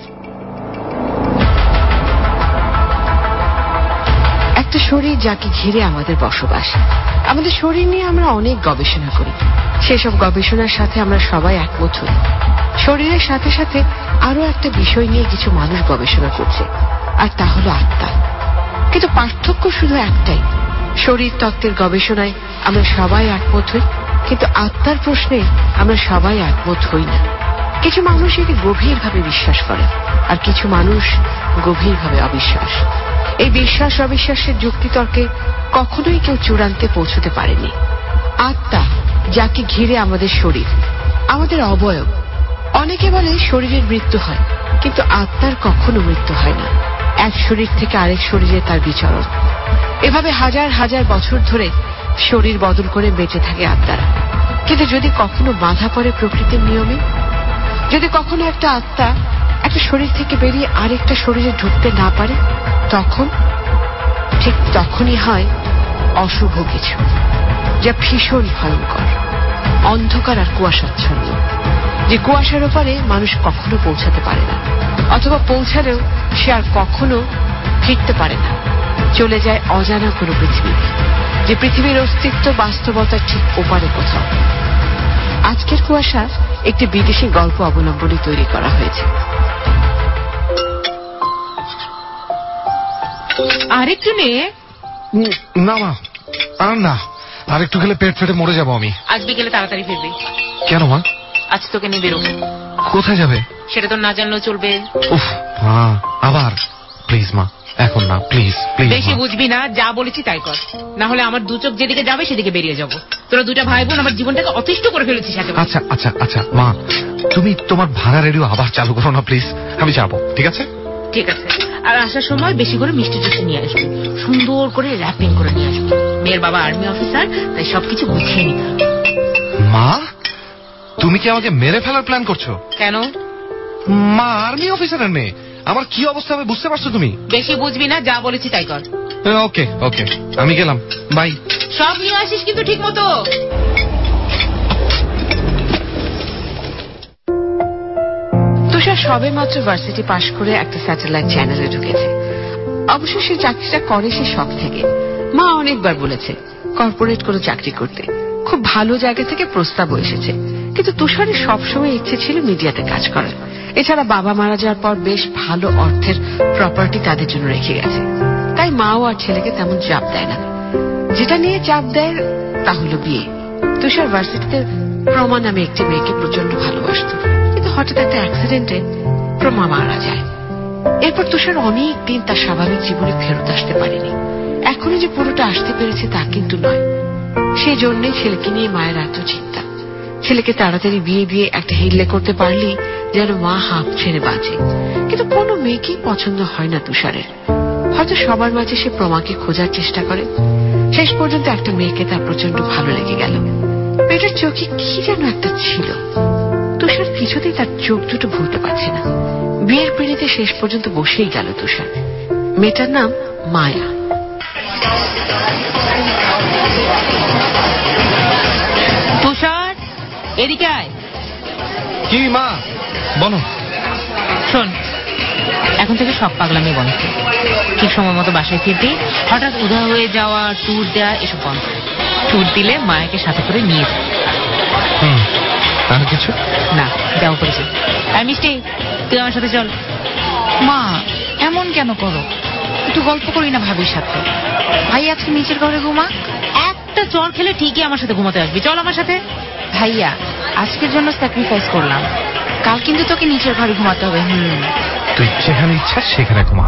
একটা শরীর যাকে ঘিরে আমাদের বসবাস। আমাদের শরীর নিয়ে আমরা অনেক গবেষণা করি। সেসব গবেষণার সাথে আমরা সবাই একমত হই। শরীরের সাথে সাথে আরো একটা বিষয় নিয়ে কিছু মানুষ গবেষণা করছে, আর তা হলো আত্মা। কিন্তু পার্থক্য শুধু একটাই, শরীর তত্ত্বের গবেষণায় আমরা সবাই একমত হই, কিন্তু আত্মার প্রশ্নে আমরা সবাই একমত হই না। কিছু মানুষ এটি গভীরভাবে বিশ্বাস করে, আর কিছু মানুষ গভীরভাবে অবিশ্বাস। এই বিশ্বাস অবিশ্বাসের যুক্তিতর্কে কখনোই কেউ চূড়ান্তে পৌঁছতে পারেনি। আত্মা যাকে ঘিরে আমাদের শরীর, আমাদের অবয়ব। অনেকে বলে শরীরের মৃত্যু হয়, কিন্তু আত্মার কখনো মৃত্যু হয় না। এক শরীর থেকে আরেক শরীরে তার বিচরণ। এভাবে হাজার হাজার বছর ধরে শরীর বদল করে বেঁচে থাকে আত্মারা। কিন্তু যদি কখনো বাধা পড়ে প্রকৃতির নিয়মে, যদি কখনো একটা আত্মা একটা শরীর থেকে বেরিয়ে আরেকটা শরীরে ঢুকতে না পারে, তখন ঠিক তখনই হয় অশুভ কিছু, যা ভীষণ ভয়ঙ্কর, অন্ধকার আর কুয়াশাচ্ছন্ন। যে কুয়াশার ওপারে মানুষ কখনো পৌঁছাতে পারে না, অথবা পৌঁছালেও সে আর কখনো ফিরতে পারে না। চলে যায় অজানা কোনো পৃথিবীতে, যে পৃথিবীর অস্তিত্ব বাস্তবতার ঠিক ওপারে কোথাও। আজকের কুয়াশা একটি বিদেশি গল্প অবলম্বনে তৈরি করা হয়েছে। আরেকটু নে। না মা, আর না, আরেকটু খেলে পেট ফেটে মরে যাবো আমি। আজ বিকেলে তাড়াতাড়ি ফিরবি। কেন মা? আজ তোকে নিয়ে বেরোবো। কোথায় যাবে? সেটা তো না জানলেও চলবে। উফ মা, আবার প্লিজ মা, এখন না, প্লিজ প্লিজ। বেশি বুঝবি না, যা বলেছি তাই কর, না হলে আমার দু চোখ যেদিকে যাবে সেদিকে বেরিয়ে যাবো। তোরা দুটা ভাই বোন আমার জীবনটাকে অতিষ্ঠ করে ফেলেছিস। আচ্ছা আচ্ছা আচ্ছা মা, তুমি তোমার ভাঙা রেডিও আবার চালু করো না প্লিজ। আমি যাবো, ঠিক আছে? ঠিক আছে। আর আসার সময় বেশি করে মিষ্টি টিষ্টি নিয়ে আসবি, সুন্দর করে র্যাপিং করে নিয়ে আসবি। মেয়ের বাবা আর্মি অফিসার, তাই সবকিছু গুছিয়ে নিতে হবে। মা, তুমি কি আমাকে মেরে ফেলার প্ল্যান করছো? কেন? মা আর্মি অফিসারের মেয়ে, আমার কি অবস্থা হবে বুঝতে পারছো তুমি? বেশি বুঝবি না, যা বলেছি তাই কর। ওকে ওকে, আমি গেলাম, বাই। সব নিয়ে আসিস কিন্তু ঠিক মতো। তুষার সবে মাত্র ভার্সিটি পাশ করে একটা স্যাটেলাইট চ্যানেলে ঢুকেছে। অবশ্য সে চাকরিটা করে সে শখ থেকে। মা অনেকবার বলেছে কর্পোরেট কোনো চাকরি করতে, খুব ভালো জায়গা থেকে প্রস্তাবও এসেছে, কিন্তু তুষারের সবসময় ইচ্ছে ছিল মিডিয়াতে কাজ করার। এছাড়া বাবা মারা যাওয়ার পর বেশ ভালো অর্থের প্রপার্টি তাদের জন্য রেখে গেছে, তাই মাও আর ছেলেকে তেমন চাপ দেয় না। যেটা নিয়ে চাপ দেয় তা হলো বিয়ে। তুষার ভার্সিটিতে প্রমা নামে একটি মেয়েকে প্রচন্ড ভালোবাসত, কিন্তু হঠাৎ একটা অ্যাক্সিডেন্টে প্রমা মারা যায়। এরপর তুষার অনেক দিন তার স্বাভাবিক জীবনে ফেরত আসতে পারেনি। এখনো যে পুরোটা আসতে পেরেছে তা কিন্তু নয়। সেই জন্যই ছেলেকে নিয়ে মায়ের এত চিন্তা। ছেলেকে তাড়াতাড়ি বিয়ে দিয়ে একটা হিল্লে করতে পারলেই যেন মা হাঁপ ছেড়ে বাঁচে। কিন্তু কোনো মেয়েকেই পছন্দ হয় না তুষারের। হয়তো সবার মাঝে সে প্রমাকে খোঁজার চেষ্টা করে। শেষ পর্যন্ত একটা মেয়েকে তার প্রচন্ড ভালো লেগে গেল। মেয়েটার চোখে কি যেন একটা ছিল। তুষার কিছুতেই তার চোখ দুটো ভুলতে পারছে না। বিয়ের পিঁড়িতে শেষ পর্যন্ত বসেই গেল তুষার। মেয়েটার নাম মায়া। তুষার, এদিকে আয়। কি মা, বলো। শোন, এখন থেকে সব পাগলামি বন্ধ। ঠিক সময় মতো বাসায় ফিরবি। হঠাৎ উধাও হয়ে যাওয়া, ট্যুর দেওয়া এসব বন্ধ। ট্যুর দিলে মায়াকে সাথে করে নিয়ে যাবে। আর কিছু না, যাও করেছে। মিষ্টি, তুই আমার সাথে চল। মা এমন কেন করো? একটু গল্প করি না ভাবির সাথে। ভাই আজকে নিচের ঘরে ঘুমা। একটা চর খেলে ঠিকই আমার সাথে ঘুমাতে আসবি। চল আমার সাথে। ভাইয়া আজকের জন্য স্যাক্রিফাইস করলাম, কাল কিন্তু তোকে নিচের ঘরে ঘুমাতে হবে। তুই যেখানে ইচ্ছা সেখানে ঘুমা।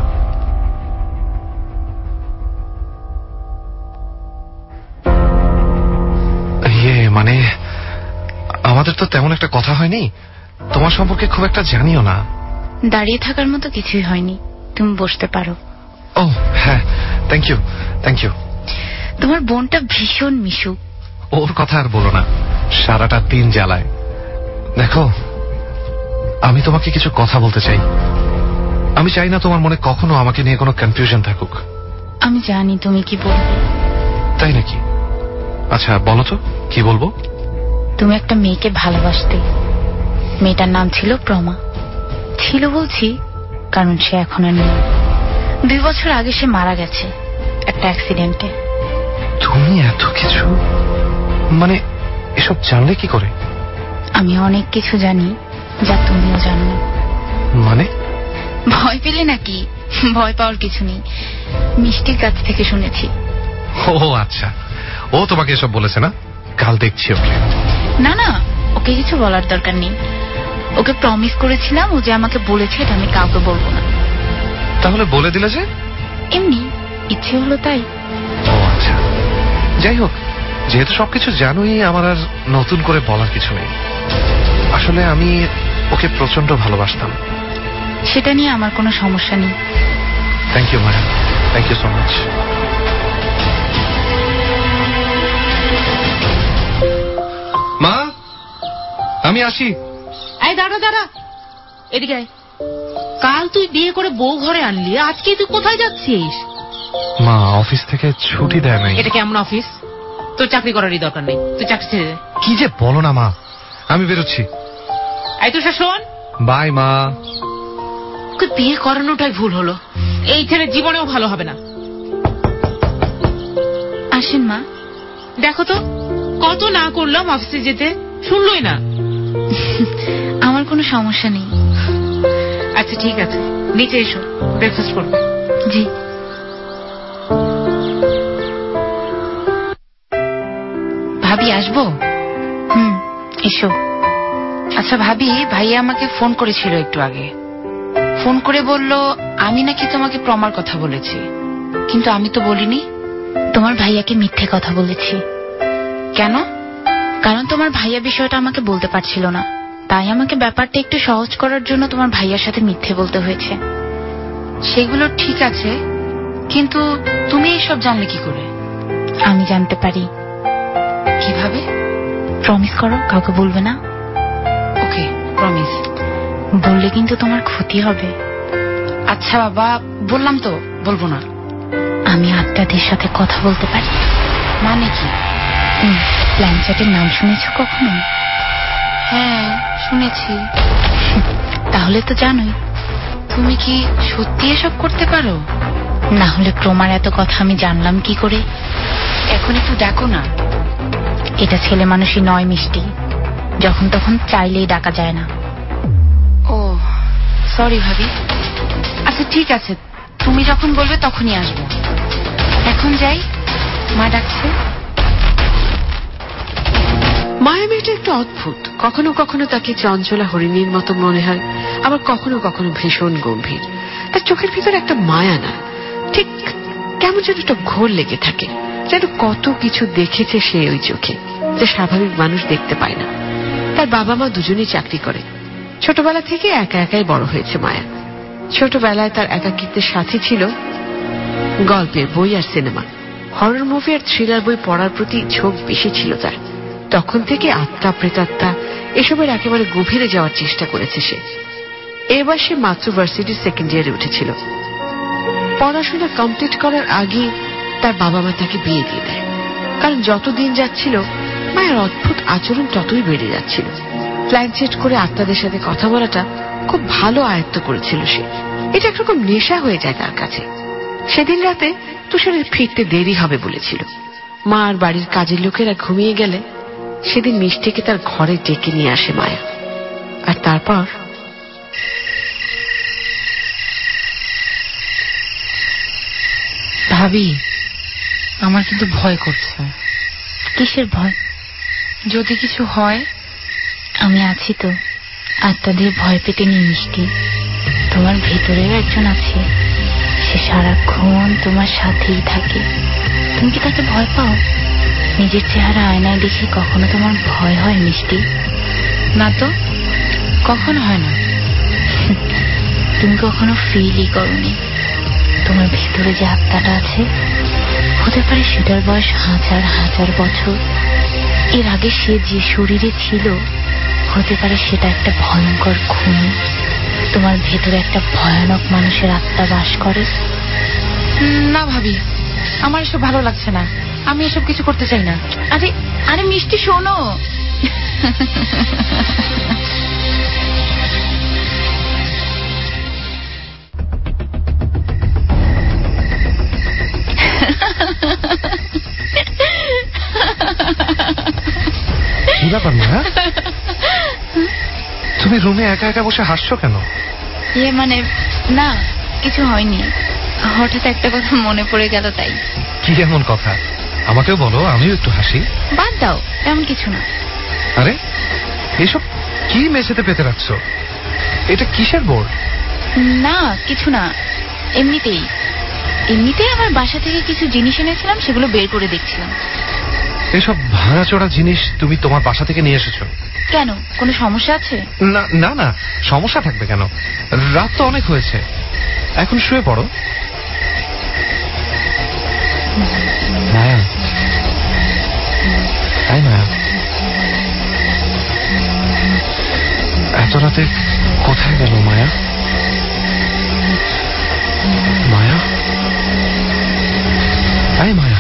মানে আমাদের তো তেমন একটা কথা হয়নি, তোমার সম্পর্কে খুব একটা জানিও না। দাঁড়িয়ে থাকার মতো কিছুই হয়নি, তুমি বসতে পারো। ও হ্যাঁ, থ্যাংক ইউ থ্যাংক ইউ। তোমার বোনটা ভীষণ মিশু। ওর কথা আর বলো না, সারাটা দিন জ্বালায়। দেখো, আমি তোমাকে কিছু কথা বলতে চাই। আমি চাই না তোমার মনে কখনো আমাকে নিয়ে কোনো কনফিউশন থাকুক। আমি জানি তুমি কি বলবে। তাই নাকি? আচ্ছা বলো তো, কি বলবো? তুমি একটা মেয়েকে ভালোবাসতে। মেয়েটার নাম ছিল প্রমা। ছিল বলছি কারণ সে এখন আর নেই। 2 বছর আগে সে মারা গেছে একটা অ্যাক্সিডেন্টে। তুমি এত কিছু, মানে এসব জানলে কি করে? আমি অনেক কিছু জানি যা তুমিও জানো না। মানে? ভয় পেলে নাকি? ভয় পাওয়ার কিছু নেই, মিষ্টির কাছ থেকে শুনেছি। ও আচ্ছা, ও তোমাকে এসব বলেছে না? কাল দেখছি ওকে। না না, ওকে কিছু বলার দরকার নেই। ওকে প্রমিস করেছিলাম, ও যে আমাকে বলেছে এটা আমি কাউকে বলবো না। তাহলে বলে দিলে যে? এমনি ইচ্ছে হলো তাই। ও আচ্ছা, যাই হোক, যেহেতু সবকিছু জানোই, আমার আর নতুন করে বলার কিছু নেই। আসলে আমি ওকে প্রচন্ড ভালোবাসতাম। সেটা নিয়ে আমার কোনো সমস্যা নেই। Thank you Maya, thank you so much. মা, আমি আসি। এই দাঁড়া দাঁড়া, এদিকে আয়। কাল তুই বিয়ে করে বউ ঘরে আনলি, আজকে তুই কোথায় যাচ্ছিস? মা অফিস থেকে ছুটি দেয় নাই। এটা কেমন অফিস? তোর চাকরি করারই দরকার নেই, তুই চাকরি ছেড়ে দে। কি যে বলো না মা, আমি বেরোচ্ছি। এই তো শোন, বাই মা। ওকে বিয়ে করানোটাই ভুল হলো। এই ছেলে জীবনেও ভালো হবে না। আসেন মা। দেখো তো, কত না করলাম অফিসে যেতে, শুনলই না। আমার কোনো সমস্যা নেই। আচ্ছা ঠিক আছে, নিচে এসো, ব্রেকফাস্ট করবো। জি। ভাবি আসবো? এসো। আচ্ছা ভাবি, ভাইয়া আমাকে ফোন করেছিল একটু আগে। ফোন করে বলল আমি নাকি তোমাকে প্রমার কথা বলেছি, কিন্তু আমি তো বলিনি। তোমার ভাইয়াকে মিথ্যে কথা বলেছি। কেন? কারণ তোমার ভাইয়া বিষয়টা আমাকে বলতে পারছিল না, তাই আমাকে ব্যাপারটা একটু সহজ করার জন্য তোমার ভাইয়ার সাথে মিথ্যে বলতে হয়েছে। সেগুলো ঠিক আছে, কিন্তু তুমি এসব জানলে কি করে? আমি জানতে পারি। কিভাবে? প্রমিস করো কাউকে বলবে না। Okay, promise. বললে কিন্তু তোমার ক্ষতি হবে। আচ্ছা বাবা, বললাম তো, বলবো না। আমি আত্মাদের সাথে কথা বলতে পারি। মানে কি? প্ল্যানচ্যাটের নাম শুনেছো কখনো? হ্যাঁ শুনেছি। তাহলে তো জানোই। তুমি কি সত্যি এসব করতে পারো? না হলে প্রমার এত কথা আমি জানলাম কি করে? এখন একটু ডাকো না। এটা ছেলে মানুষই নয় মিষ্টি, যখন তখন চাইলেই ডাকা যায় না। ও সরি ভাবি। আচ্ছা ঠিক আছে, তুমি যখন বলবে তখনই আসবো। এখন যাই, মা ডাকছে। মায়া মেয়েটা একটু অদ্ভুত। কখনো কখনো তাকে চঞ্চলা হরিণীর মতো মনে হয়, আবার কখনো কখনো ভীষণ গম্ভীর। তার চোখের ভিতরে একটা মায়া না, ঠিক কেমন যেন একটা ঘোর লেগে থাকে, যেন কত কিছু দেখেছে সে ওই চোখে, যা স্বাভাবিক মানুষ দেখতে পায় না। তার বাবা মা দুজনেই চাকরি করে। ছোটবেলা থেকে একা একাই বড় হয়েছে মায়া। ছোটবেলায় তার একাকিত্বের সাথে ছিল গল্পের বই আর সিনেমা। হরর মুভি আর থ্রিলার বই পড়ার প্রতি ঝোঁক বেশি ছিল তার। তখন থেকে আত্মা প্রেতাত্মা এসবের একেবারে গভীরে যাওয়ার চেষ্টা করেছে সে। এবার সে মাত্র ভার্সিটির সেকেন্ড ইয়ারে উঠেছিল। পড়াশোনা কমপ্লিট করার আগে তার বাবা মা তাকে বিয়ে দিয়ে দেয়। কারণ যত দিন যাচ্ছিল মায়ের অদ্ভুত আচরণ ততই বেড়ে যাচ্ছিল। প্ল্যান সেট করে আত্মাদের সাথে কথা বলাটা খুব ভালো আয়ত্ত করেছিল সে। এটা একরকম নেশা হয়ে যায় তার কাছে। সেদিন রাতে তুষারের ফিরতে দেরি হবে বলেছিল। মা আর বাড়ির কাজের লোকেরা ঘুমিয়ে গেলে সেদিন মিষ্টিকে তার ঘরে ডেকে নিয়ে আসে মায়া। আর তারপর ভাবি, আমার কিন্তু ভয় করছে। কিসের ভয়? যদি কিছু হয়। আমি আছি তো, আত্মা দিয়ে ভয় পেতে নেই মিষ্টি। তোমার ভেতরেও একজন আছে, সে সারাক্ষণ তোমার সাথেই থাকে। তুমি কি তাকে ভয় পাও? নিজের চেহারা আয়নায় দেখে কখনো তোমার ভয় হয় মিষ্টি? না তো, কখন হয় না। তুমি কখনো ফিলই করোনি তোমার ভেতরে যে আত্মাটা আছে, হতে পারে সেটার বয়স হাজার হাজার বছর। এর আগে সে যে শরীরে ছিল, হতে পারে সেটা একটা ভয়ঙ্কর খুনি। তোমার ভেতরে একটা ভয়ানক মানুষের আত্মা বাস করে। না ভাবি, আমার এসব ভালো লাগছে না। আমি এসব কিছু করতে চাই না। আরে আরে মিষ্টি শোনো। কি ব্যাপার মায়া? তুমি রুমে একা একা বসে হাসছো কেন? মানে না, কিছু হয়নি। হঠাৎ একটা কথা মনে পড়ে গেল তাই। কি এমন কথা? আমাকেও বলো, আমিও একটু হাসি। বাদ দাও, এমন কিছু না। আরে এসব কি মেঝেতে পেতে রাখছো? এটা কিসের বোর্ড? না কিছু না, এমনিতেই এমনিতেই আমার বাসা থেকে কিছু জিনিস এনেছিলাম, সেগুলো বের করে দেখছিলাম। এসব ভাঙাচোরা জিনিস তুমি তোমার বাসা থেকে নিয়ে এসেছো? কেন, কোনো সমস্যা আছে? না না না, সমস্যা থাকবে কেন? রাত তো অনেক হয়েছে, এখন শুয়ে পড়ো। মায়া, তাই মায়া, এত রাতে কোথায় গেল মায়া? মায়া, তাই মায়া,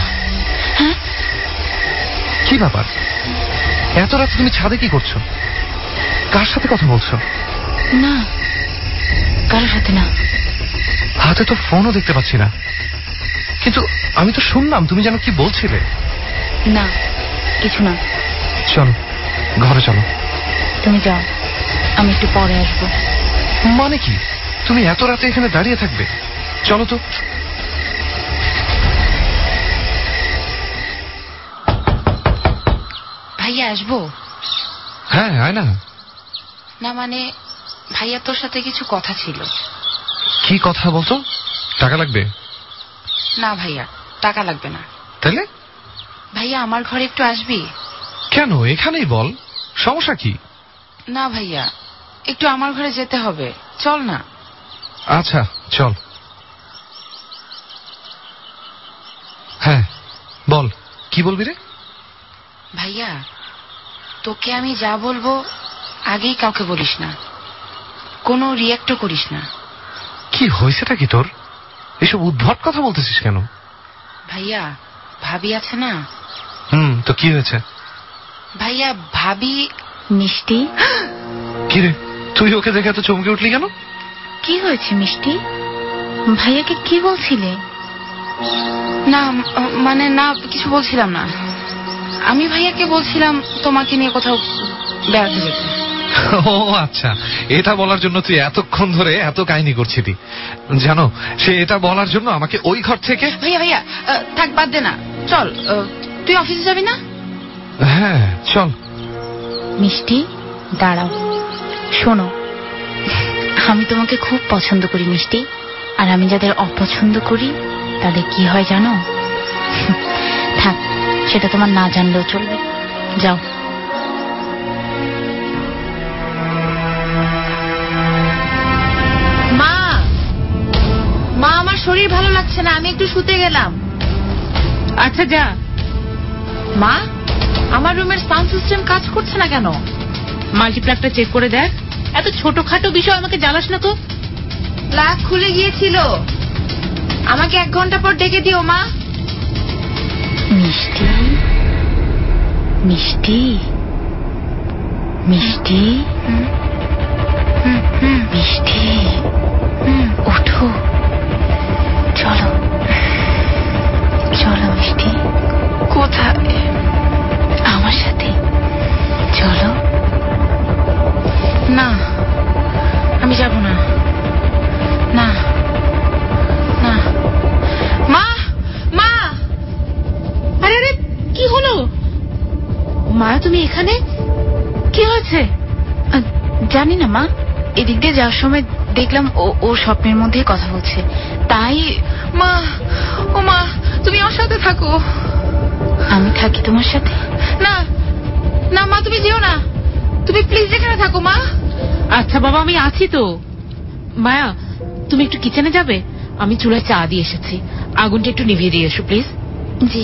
কি ব্যাপার? এত রাতে তুমি ছাদে কি করছো? কার সাথে কথা বলছো? না, কারোর সাথে না। হাতে তো ফোনও দেখতে পাচ্ছি না, কিন্তু আমি তো শুনলাম তুমি যেন কি বলছিলে। না কিছু না। চলো ঘরে চলো। তুমি যাও, আমি একটু পরে আসবো। মানে কি, তুমি এত রাতে এখানে দাঁড়িয়ে থাকবে? চলো তো। ভাইয়া আসবো? হ্যাঁ আয় না। না মানে ভাইয়া তোর সাথে কিছু কথা ছিল। কি কথা বলতো? টাকা লাগবে? না ভাইয়া, টাকা লাগবে না। তাহলে? ভাইয়া আমার ঘরে একটু আসবি? কেন, এখানেই বল, সমস্যা কি? না ভাইয়া, একটু আমার ঘরে যেতে হবে, চল না। আচ্ছা চল। হ্যাঁ বল, কি বলবি রে? ভাইয়া, তোকে আমি যা বলবো আগেই কাউকে বলিস না, কোনো রিয়াক্টও করিস না। কি হয়েছেটা কি তোর? এসব উদ্ভট কথা বলতেছিস কেন? ভাইয়া, ভাবি আছে না? তো কি হয়েছে? ভাইয়া ভাবি। মিষ্টি, কি রে, তুই ওকে দেখে এত চমকে উঠলি কেন? কি হয়েছে মিষ্টি? ভাইয়াকে কি বলছিলে? না মানে না, কিছু বলছিলাম না। আমি ভাইয়াকে বলছিলাম তোমাকে নিয়ে কোথাও বেড়াতে যেতে। ও আচ্ছা, এটা বলার জন্য তুই এতক্ষণ ধরে এত কাহিনী করছিলি। জানো, সে এটা বলার জন্য আমাকে ওই ঘর থেকে। ভাইয়া ভাইয়া থাক, বাদ দে না, চল। তুই অফিসে যাবি না? হ্যাঁ চল। মিষ্টি দাঁড়াও, শোনো, আমি তোমাকে খুব পছন্দ করি মিষ্টি। আর আমি যাদের অপছন্দ করি তাদের কি হয় জানো? থাক, সেটা তোমার না জানলেও চলবে, যাও। মা, মা আমার শরীর ভালো লাগছে না, আমি একটু শুতে গেলাম। আচ্ছা যা। মা, আমার রুমের সাউন্ড সিস্টেম কাজ করছে না কেন? মাল্টিপ্লাগটা চেক করে দেখ। এত ছোটখাটো বিষয় আমাকে জ্বালাস না তো। প্লাগ খুলে গিয়েছিল, আমাকে 1 ঘন্টা পর ডেকে দিও মা। মিষ্টি, মিষ্টি, মিষ্টি, মিষ্টি, ওঠো, চলো চলো মিষ্টি। কোথায়? আমার সাথে। মায়া তুমি এখানে? কি হয়েছে? জানি না মা, এদিক দিয়ে যাওয়ার সময় দেখলাম ও স্বপ্নের মধ্যেই কথা বলছে, তাই। মা, ও মা, তুমি আমার সাথে থাকো। আমি থাকি তোমার সাথে? না না মা, তুমি যেও না, তুমি প্লিজ এখানে থাকো মা। আচ্ছা বাবা, আমি আছি তো। মায়া, তুমি একটু কিচেনে যাবে? আমি চুলায় চা দিয়ে এসেছি, আগুনটা একটু নিভিয়ে দিয়ে এসো প্লিজ। জি।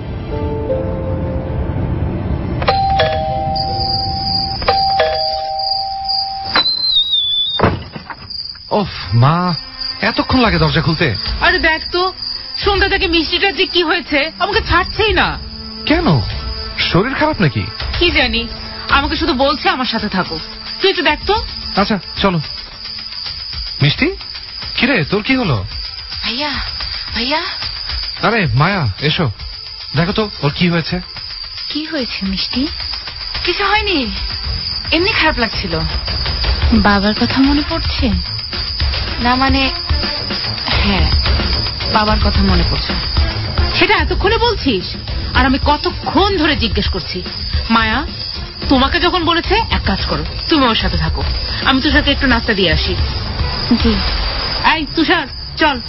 ওফ মা, এতক্ষণ লাগে দরজা খুলতে? আরে দেখ তো, সন্ধ্যা থেকে মিষ্টিটার যে কি হয়েছে, আমাকে ছাড়ছেই না। কেন, শরীর খারাপ নাকি? কি জানি, আমাকে শুধু বলছে আমার সাথে থাকো। তুই একটু দেখ তো। আচ্ছা চলো। মিষ্টি, কিরে তোর কি হলো? ভাইয়া, ভাইয়া। আরে মায়া, এসো, দেখো তো ওর কি হয়েছে। কি হয়েছে মিষ্টি? কিছু হয়নি, এমনি খারাপ লাগছিল। বাবার কথা মনে পড়ছে? না মানে হ্যাঁ, বাবার কথা মনে পড়ছে। সেটা এতক্ষণে বলছিস? আর আমি কতক্ষণ ধরে জিজ্ঞেস করছি। মায়া, তোমাকে যখন বলেছে এক কাজ করো, তুমি ওর সাথে থাকো, আমি তুষারকে একটু নাস্তা দিয়ে আসি। জি। এই তুষার, চল।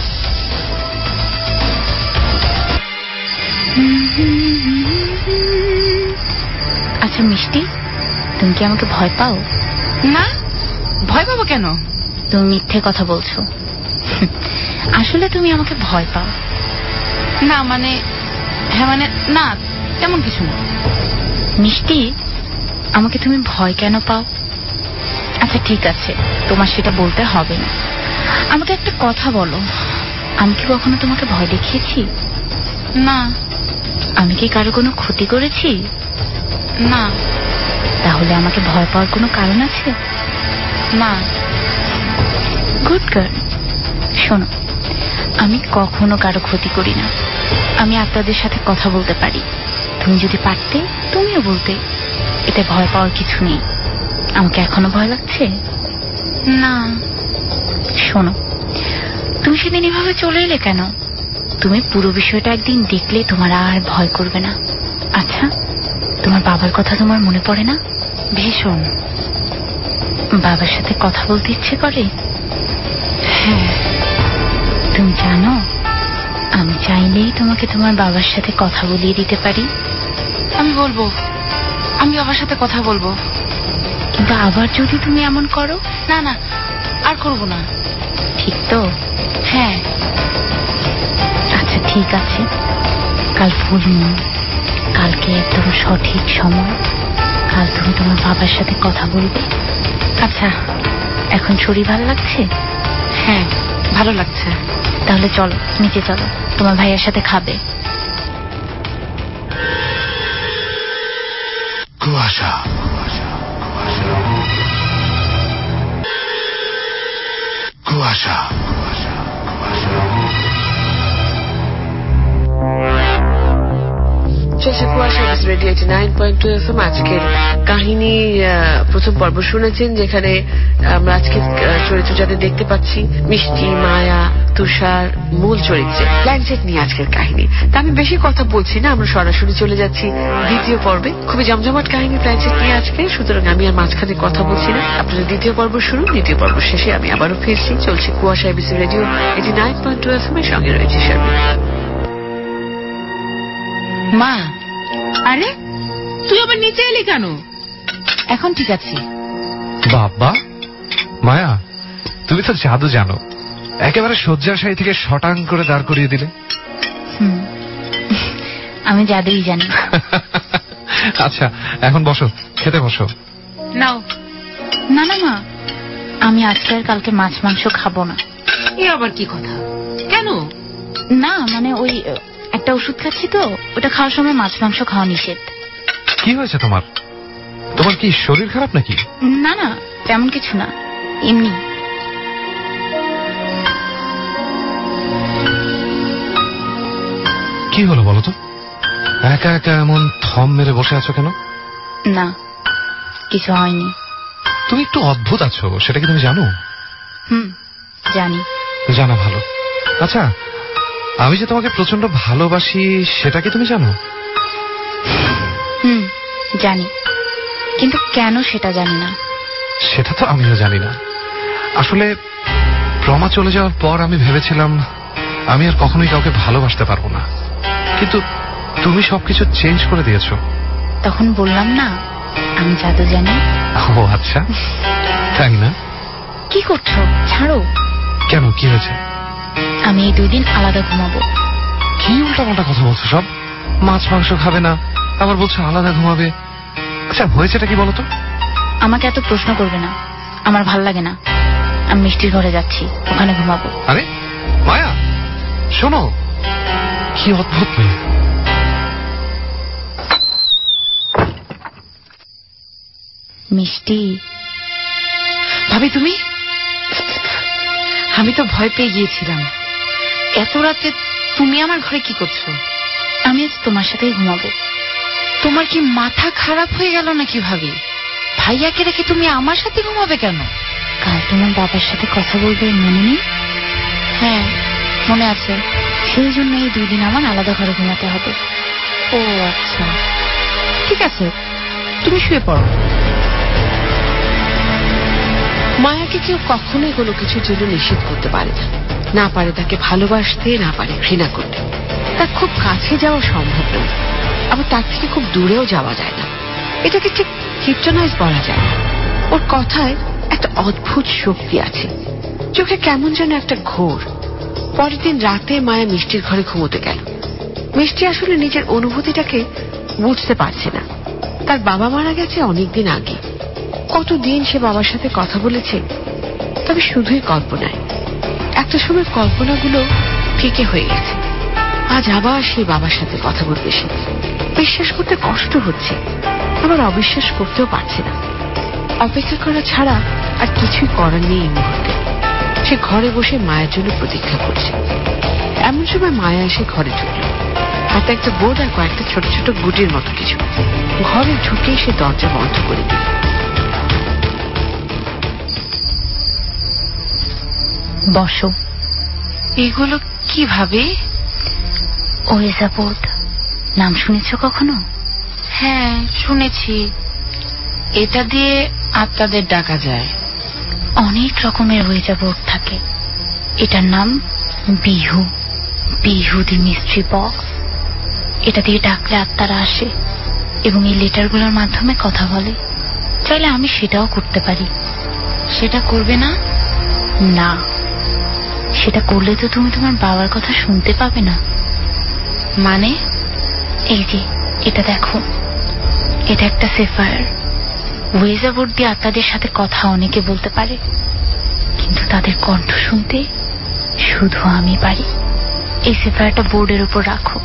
আচ্ছা মিষ্টি, তুমি কি আমাকে ভয় পাও? না, ভয় পাবো কেন? তুমি মিথ্যে কথা বলছো। আসলে তুমি আমাকে ভয় পাও? না মানে হ্যাঁ মানে না, তেমন কিছু না। মিষ্টি, আমাকে তুমি ভয় কেন পাও? আচ্ছা ঠিক আছে, তোমার সেটা বলতে হবে না। আমাকে একটা কথা বলো, আমি কি কখনো তোমাকে ভয় দেখিয়েছি? না। আমি কি কারো কোনো ক্ষতি করেছি? না। তাহলে আমাকে ভয় পাওয়ার কোনো কারণ আছে? না। Good girl. শোনো, আমি কখনো কারো ক্ষতি করি না। আমি আপনাদের সাথে কথা বলতে পারি। তুমি যদি পারতে, তুমিও বলতে। এতে ভয় পাওয়ার কিছু নেই। আমাকে এখনো ভয় লাগছে? না। শোনো, তুমি সেদিন এভাবে চলে এলে কেন? তুমি পুরো বিষয়টা একদিন দেখলে তোমার আর ভয় করবে না। আচ্ছা, তোমার বাবার কথা তোমার মনে পড়ে না? ভীষণ। বাবার সাথে কথা বলতে ইচ্ছে করে? হ্যাঁ। তুমি জানো, আমি চাইলেই তোমাকে তোমার বাবার সাথে কথা বলিয়ে দিতে পারি। আমি বলবো, আমি বাবার সাথে কথা বলবো। কিন্তু আবার যদি তুমি এমন করো? না না, আর করবো না। ঠিক তো? হ্যাঁ। আচ্ছা ঠিক আছে, কাল ফুল মুন, কালকে একদম সঠিক সময়, কাল তুমি তোমার বাবার সাথে কথা বলবে। আচ্ছা, এখন শরীর ভালো লাগছে? হ্যাঁ, ভালো লাগছে। তাহলে চলো, নিচে চলো, তোমার ভাইয়ের সাথে খাবে। কুয়াশা, কুয়াশা, চলছে কুয়াশা রেডিও 89.2 FM। আজকের কাহিনী প্রথম পর্ব শুনেছেন, যেখানে আমরা আজকে চরিত্র যাদের দেখতে পাচ্ছি, মিষ্টি, মায়া, তুষার মূল চরিত্রে। প্ল্যানচেট নিয়ে আজকের কাহিনী। তা আমি বেশি কথা বলছি না, আমরা সরাসরি চলে যাচ্ছি দ্বিতীয় পর্বে। খুবই জমজমাট কাহিনী প্ল্যানচেট নিয়ে আজকে, সুতরাং আমি আর মাঝখানে কথা বলছি না। আপনাদের দ্বিতীয় পর্ব শুরু। দ্বিতীয় পর্ব শেষে আমি আবারও ফিরছি। চলছে কুয়াশা এবিসি রেডিও 89.2 FM এর সঙ্গে রয়েছে শারমিন। মা। আরে তুই আবার নিচে এলি কেন? এখন ঠিক আছে। বাবা, মায়া, তুমি তো জাদু জানো, একেবারে শয্যাশায়ী থেকে শটাং করে দাঁড় করিয়ে দিলে। আমি জাদুই জানি। আচ্ছা এখন বসো, খেতে বসো। নাও। না না মা, আমি আজকে আর কালকে মাছ মাংস খাবো না। এ আবার কি কথা? কেন? না মানে ওই একটা ওষুধ খাচ্ছি তো, ওটা খাওয়ার সময় মাছ মাংস খাওয়া নিষেধ। কি হয়েছে তোমার? তোমার কি শরীর খারাপ নাকি? না না, তেমন কিছু না, এমনি। কি হলো বলো তো? একা একা এমন থম মেরে বসে আছো কেন? না, কিছু হয়নি। তুমি একটু অদ্ভুত আছো, সেটা কি তুমি জানো? জানি। জানা ভালো। আচ্ছা, আমি যে তোমাকে প্রচন্ড ভালোবাসি, সেটা কি তুমি জানো? জানি, কিন্তু কেন সেটা জানি না। সেটা তো আমিও জানি না। আসলে প্রমা চলে যাওয়ার পর আমি ভেবেছিলাম আমি আর কখনোই কাউকে ভালোবাসতে পারবো না, কিন্তু তুমি সবকিছু চেঞ্জ করে দিয়েছো। তখন বললাম না আমি জাদু জানি। ও আচ্ছা, তাই না? কি করছো? ছাড়ো। কেন, কি হয়েছে? আমি এই 2 দিন আলাদা ঘুমাবো। কি উল্টাপাল্টা কথা বলছো সব? মাছ মাংস খাবে না, আবার বলছো আলাদা ঘুমাবে। আচ্ছা হয়েছেটা কি বলো তো? আমাকে এত প্রশ্ন করবে না, আমার ভাল লাগে না। আমি মিষ্টির ঘরে যাচ্ছি, ওখানে ঘুমাবো। আরে মায়া, শোনো, কি অদ্ভুত মেয়ে। মিষ্টি। ভাবি তুমি? আমি তো ভয় পেয়ে গিয়েছিলাম। এত রাতে তুমি আমার ঘরে কি করছো? আমি আজ তোমার সাথেই ঘুমাবো। তোমার কি মাথা খারাপ হয়ে গেল নাকি ভাবি? ভাইয়াকে রেখে তুমি আমার সাথে ঘুমাবে কেন? কাল তোমার বাবার সাথে কথা বলবে, মনে নেই? হ্যাঁ মনে আছে। সেই জন্য এই 2 দিন আমার আলাদা ঘরে ঘুমাতে হবে। ও আচ্ছা, ঠিক আছে, তুমি শুয়ে পড়ো। মায়াকে কেউ কখনোই কোনো কিছুর জন্য নিষেধ করতে পারে না, না পারে তাকে ভালোবাসতে, না পারে ঘৃণা করতে। তার খুব কাছে যাওয়া সম্ভব নয়, আবার তার থেকে খুব দূরেও যাওয়া যায় না। এটাকে ঠিক হিপনোটাইজ বলা যায় না। ওর কথায় একটা অদ্ভুত শক্তি আছে, চোখে কেমন যেন একটা ঘোর। পরের দিন রাতে মায়া মিষ্টির ঘরে ঘুমোতে গেল। মিষ্টি আসলে নিজের অনুভূতিটাকে বুঝতে পারছে না। তার বাবা মারা গেছে অনেকদিন আগে। কতদিন সে বাবার সাথে কথা বলেছে, তবে শুধুই কল্পনায়। একটা সময় কল্পনাগুলো ফিকে হয়ে গেছে। আজ আবার সেই বাবার সাথে কথা বলবে সে। বিশ্বাস করতে কষ্ট হচ্ছে, আবার অবিশ্বাস করতেও পারছে না। অপেক্ষা করা ছাড়া আর কিছুই করার নেই এই মুহূর্তে। সে ঘরে বসে মায়ের জন্য প্রতীক্ষা করছে। এমন সময় মায়া এসে ঘরে ঢুকল, হাতে একটা বোর্ড আর কয়েকটা ছোট ছোট গুটির মতো কিছু। ঘরে ঢুকেই সে দরজা বন্ধ করে দিল। বসো। এগুলো কি ভাবি? ওয়েজা বোর্ড, নাম শুনেছ কখনো? হ্যাঁ শুনেছি। এটা দিয়ে আত্মাদের ডাকা যায়। অনেক রকমের ওয়েজা বোর্ড থাকে। এটার নাম Bihu, Bihu the mystery box. এটা দিয়ে ডাকলে আত্মারা আসে এবং এই লেটারগুলোর মাধ্যমে কথা বলে। চাইলে আমি সেটাও করতে পারি। সেটা করবে না? না, সেটা করলে তো তুমি তোমার বাবার কথা শুনতে পাবে না। মানে? এই যে এটা দেখো, এটা একটা সেফায়ার। ওয়েজা বোর্ড দিয়ে আত্মাদের সাথে কথা অনেকে বলতে পারে, কিন্তু তাদের কণ্ঠ শুনতে শুধু আমি পারি। এই সেফায়ারটা বোর্ডের উপর রাখো।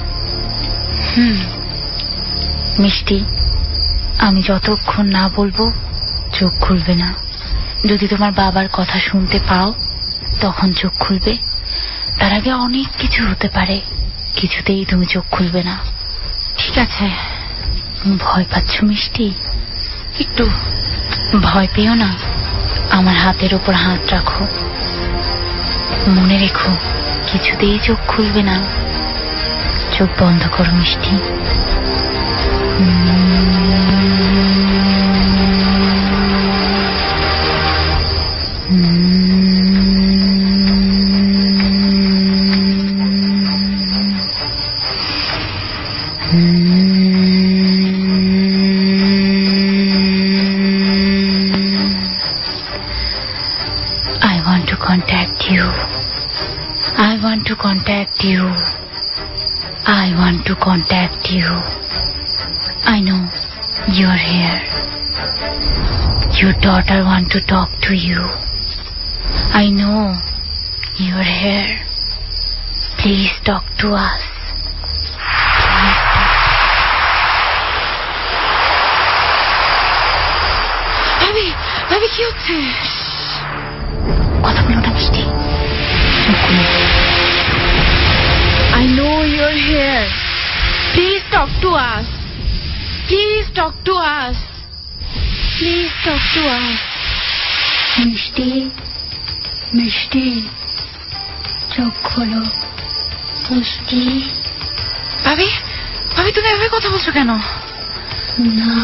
মিষ্টি, আমি যতক্ষণ না বলবো চোখ খুলবে না। যদি তোমার বাবার কথা শুনতে পাও তখন চোখ খুলবে। তার আগে অনেক কিছু হতে পারে, কিছুতেই তুমি চোখ খুলবে না। ঠিক আছে। ভয় পাচ্ছ মিষ্টি? একটু। ভয় পেও না, আমার হাতের উপর হাত রাখো। মনে রেখো কিছুতেই চোখ খুলবে না। চোখ বন্ধ করো মিষ্টি। I want to contact you. I want to contact you. I want to contact you. I know you're here. Your daughter wants to talk to you. I know you're here. Please talk to us. ভাবি, ভাবি কি হচ্ছে? কথা বলো না মিষ্টি। I know you're here. Please talk to us. Please talk to us. Please talk to us. মিষ্টি, মিষ্টি, চোখ খোলো। মিষ্টি। ভাবি, ভাবি তুমি এভাবে কথা বলছো কেন? না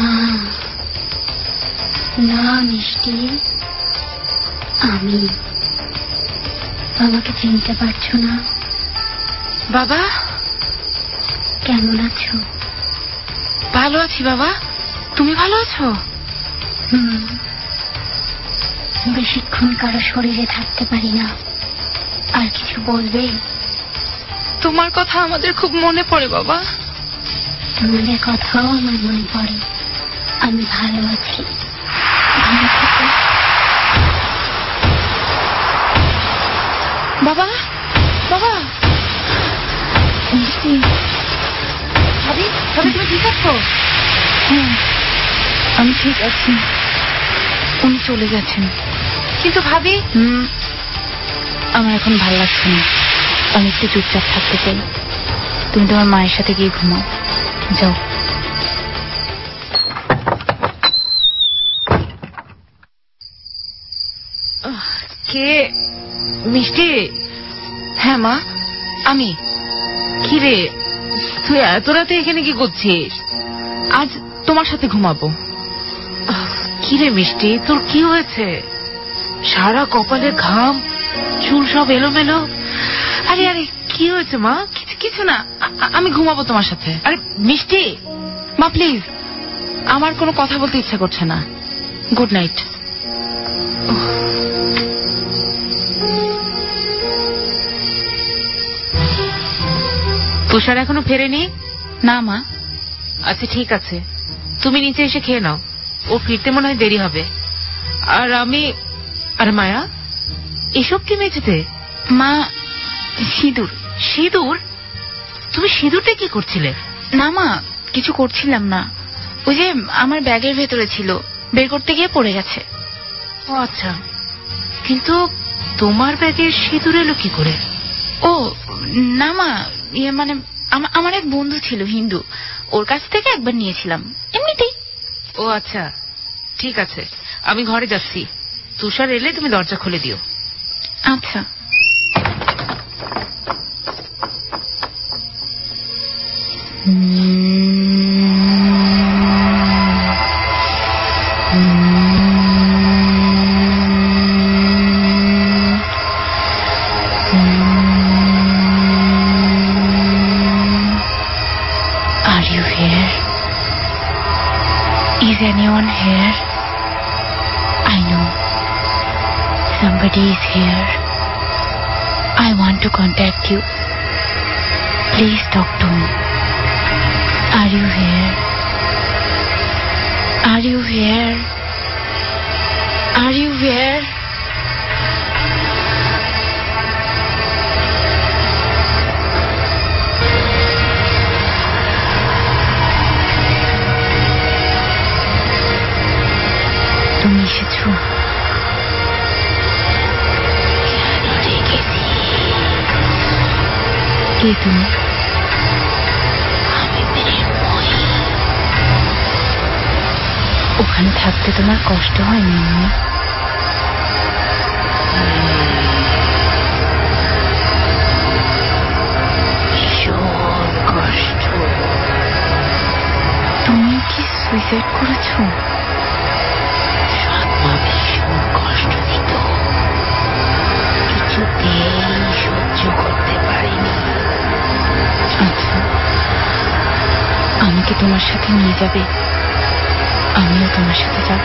না মিষ্টি, আমি আমাকে চিনতে পারছো না? বাবা, কেমন আছো? ভালো আছি বাবা, তুমি ভালো আছো? বেশিক্ষণ কারো শরীরে থাকতে পারি না। আর কিছু বলবে? তোমার কথা আমাদের খুব মনে পড়ে বাবা। তোমাদের কথাও আমার মনে পড়ে। আমি ভালো আছি, ভালো থেকো। বাবা, বাবা, মিষ্টি, ভাবি, ভাবি তুমি ঠিক আছো? হ্যাঁ, আমি ঠিক আছি। উনি চলে গেছেন। কিন্তু ভাবি, আমার এখন ভালো লাগছে না। আমি একটু চুপচাপ থাকতে চাই। তুমি তোমার মায়ের সাথে গিয়ে ঘুমাও, যাও। কে? মিষ্টি? হ্যাঁ মা, আমি। কি রে, তুই এত রাতে এখানে কি করছিস? আজ তোমার সাথে ঘুমাবো। কি রে মিষ্টি, তোর কি হয়েছে? সারা কপালে ঘাম, চুল সব এলোমেলো। আরে আরে কি হয়েছে মা? কিছু না, আমি ঘুমাবো তোমার সাথে। আরে মিষ্টি, মা প্লিজ, আমার কোনো কথা বলতে ইচ্ছা করছে না। Good night. তুষার এখনো ফেরেনি? না মা। আচ্ছা ঠিক আছে, তুমি নিচে এসে খেয়ে নাও। ও ফিরতে মনে হয় দেরি হবে। আর আমি, আরে মায়া, এসব কি মেঝেতে? মা, সিঁদুর। সিঁদুর? তুমি সিঁদুরটা কি করছিলে? না মা, কিছু করছিলাম না। ওই যে আমার ব্যাগের ভেতরে ছিল, বের করতে গিয়ে পড়ে গেছে। ও আচ্ছা, কিন্তু তোমার ব্যাগে সিঁদুর এলো কি করে? ও না মা, ইয়ে মানে আমার এক বন্ধু ছিল হিন্দু, ওর কাছ থেকে একবার নিয়েছিলাম, এমনিতেই। ও আচ্ছা ঠিক আছে, আমি ঘরে যাচ্ছি। তুষার এলে তুমি দরজা খুলে দিও। আচ্ছা। Are you here? Is anyone here? I know. Somebody is here. I want to contact you. Please talk to me. Are you here? Are you here? Are you here? তুমি এসেছো? কে তুমি? আমি মৃন্ময়ী। ওখানে থাকতে তোমার কষ্ট হয় মৃন্ময়ী? ভীষণ কষ্ট। তুমি কি সুইসাইড করেছো? সাতমা ভীষণ কষ্ট দিত, কিছুতেই সহ্য করতে পারিনি। আচ্ছা, আমাকে তোমার সাথে নিয়ে যাবে? আমিও তোমার সাথে যাব।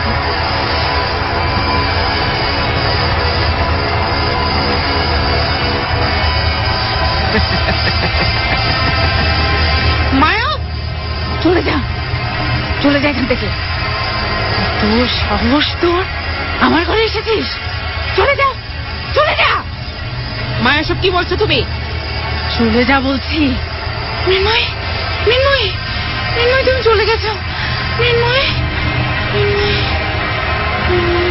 মায়া, চলে যা, চলে যা এখান থেকে। তোর সাহস, তোর আমার ঘরে এসেছিস? চলে যা, চলে যা। মায়া সব কি বলছো তুমি? চলে যা বলছি। মৃন্ময়, মৃন্ময়, মৃন্ময়, তুমি চলে গেছো। মৃন্ময়, মৃন্ময়, মৃন্ময়।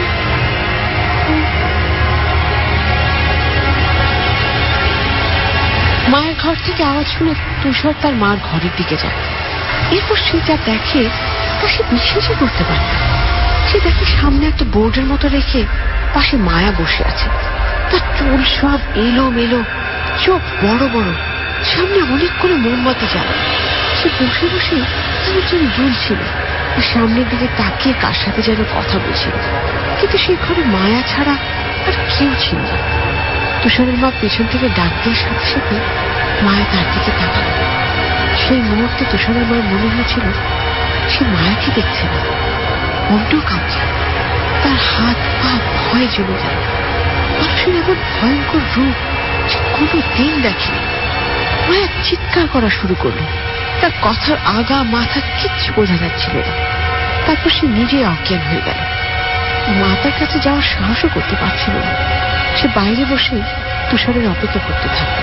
মায়ের ঘর থেকে আওয়াজ শুনে তুষার তার মার ঘরের দিকে যায়। এরপর সে যা দেখে তা সে বিশ্বাসই করতে পারে না। সে দেখে সামনে একটা বোর্ডের মতো রেখে পাশে মায়া বসে আছে। তার চুল সব এলোমেলো, চোখ বড় বড়, সামনে অনেকগুলো মোমবাতি জ্বালা। সে বসে বসে তার জন্য জ্বলছিল। সামনের দিকে তাকিয়ে কার সাথে যেন কথা বলছিল, কিন্তু সেই ঘরে মায়া ছাড়া আর কেউ ছিল না। তুষারের মা পেছন থেকে ডাক দেওয়ার সাথে সাথে মায়া তার দিকে তাকাল। সেই মুহূর্তে তুষারের মার মনে হয়েছিল সে মায়াকে দেখছে না, মনটাও কাঁপছে। তার হাত পা ভয়ে জমে গেল। মানুষের এমন ভয়ঙ্কর রূপ সে কোনোদিন দেখেনি। মায়া চিৎকার করা শুরু করলো। তার কথার আগা মাথা কিচ্ছু বোঝা যাচ্ছিল না। তারপর সে নিজে অজ্ঞান হয়ে গেল। মাতার কাছে যাওয়ার সাহসও করতে পারছিল না। সে বাইরে বসে তুষারের অপেক্ষা করতে থাকল।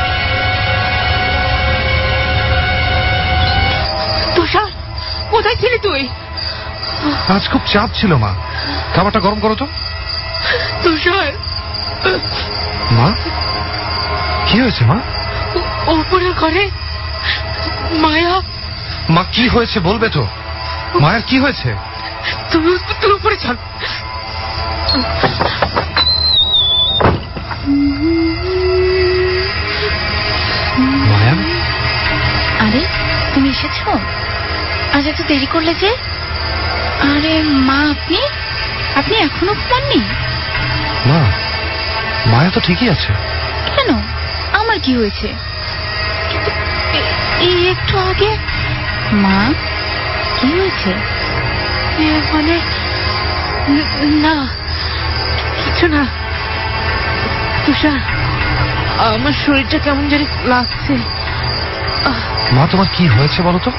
তুষার, কোথায় ছিলি তুই? আজ খুব চাপ ছিল মা, খাবারটা গরম করো তো। তুষার, মা কি হয়েছে মা? ওপরের ঘরে মায়া। মা কি হয়েছে বলবে তো? মায়ের কি হয়েছে? তুমি উপরে চল। মায়া, আরে তুমি এসেছো? আজ এত দেরি করলে যে? আরে মা, আপনি আপনি এখনো ঘুমাননি? মা মায়া তো ঠিকই আছে। কেন, আমার কি হয়েছে? এই একটু আগে। মা কি হয়েছে? মানে না, কিছু না। তুষার, আমার শরীরটা কেমন জানি লাগছে। মা তোমার কি হয়েছে বলো তো?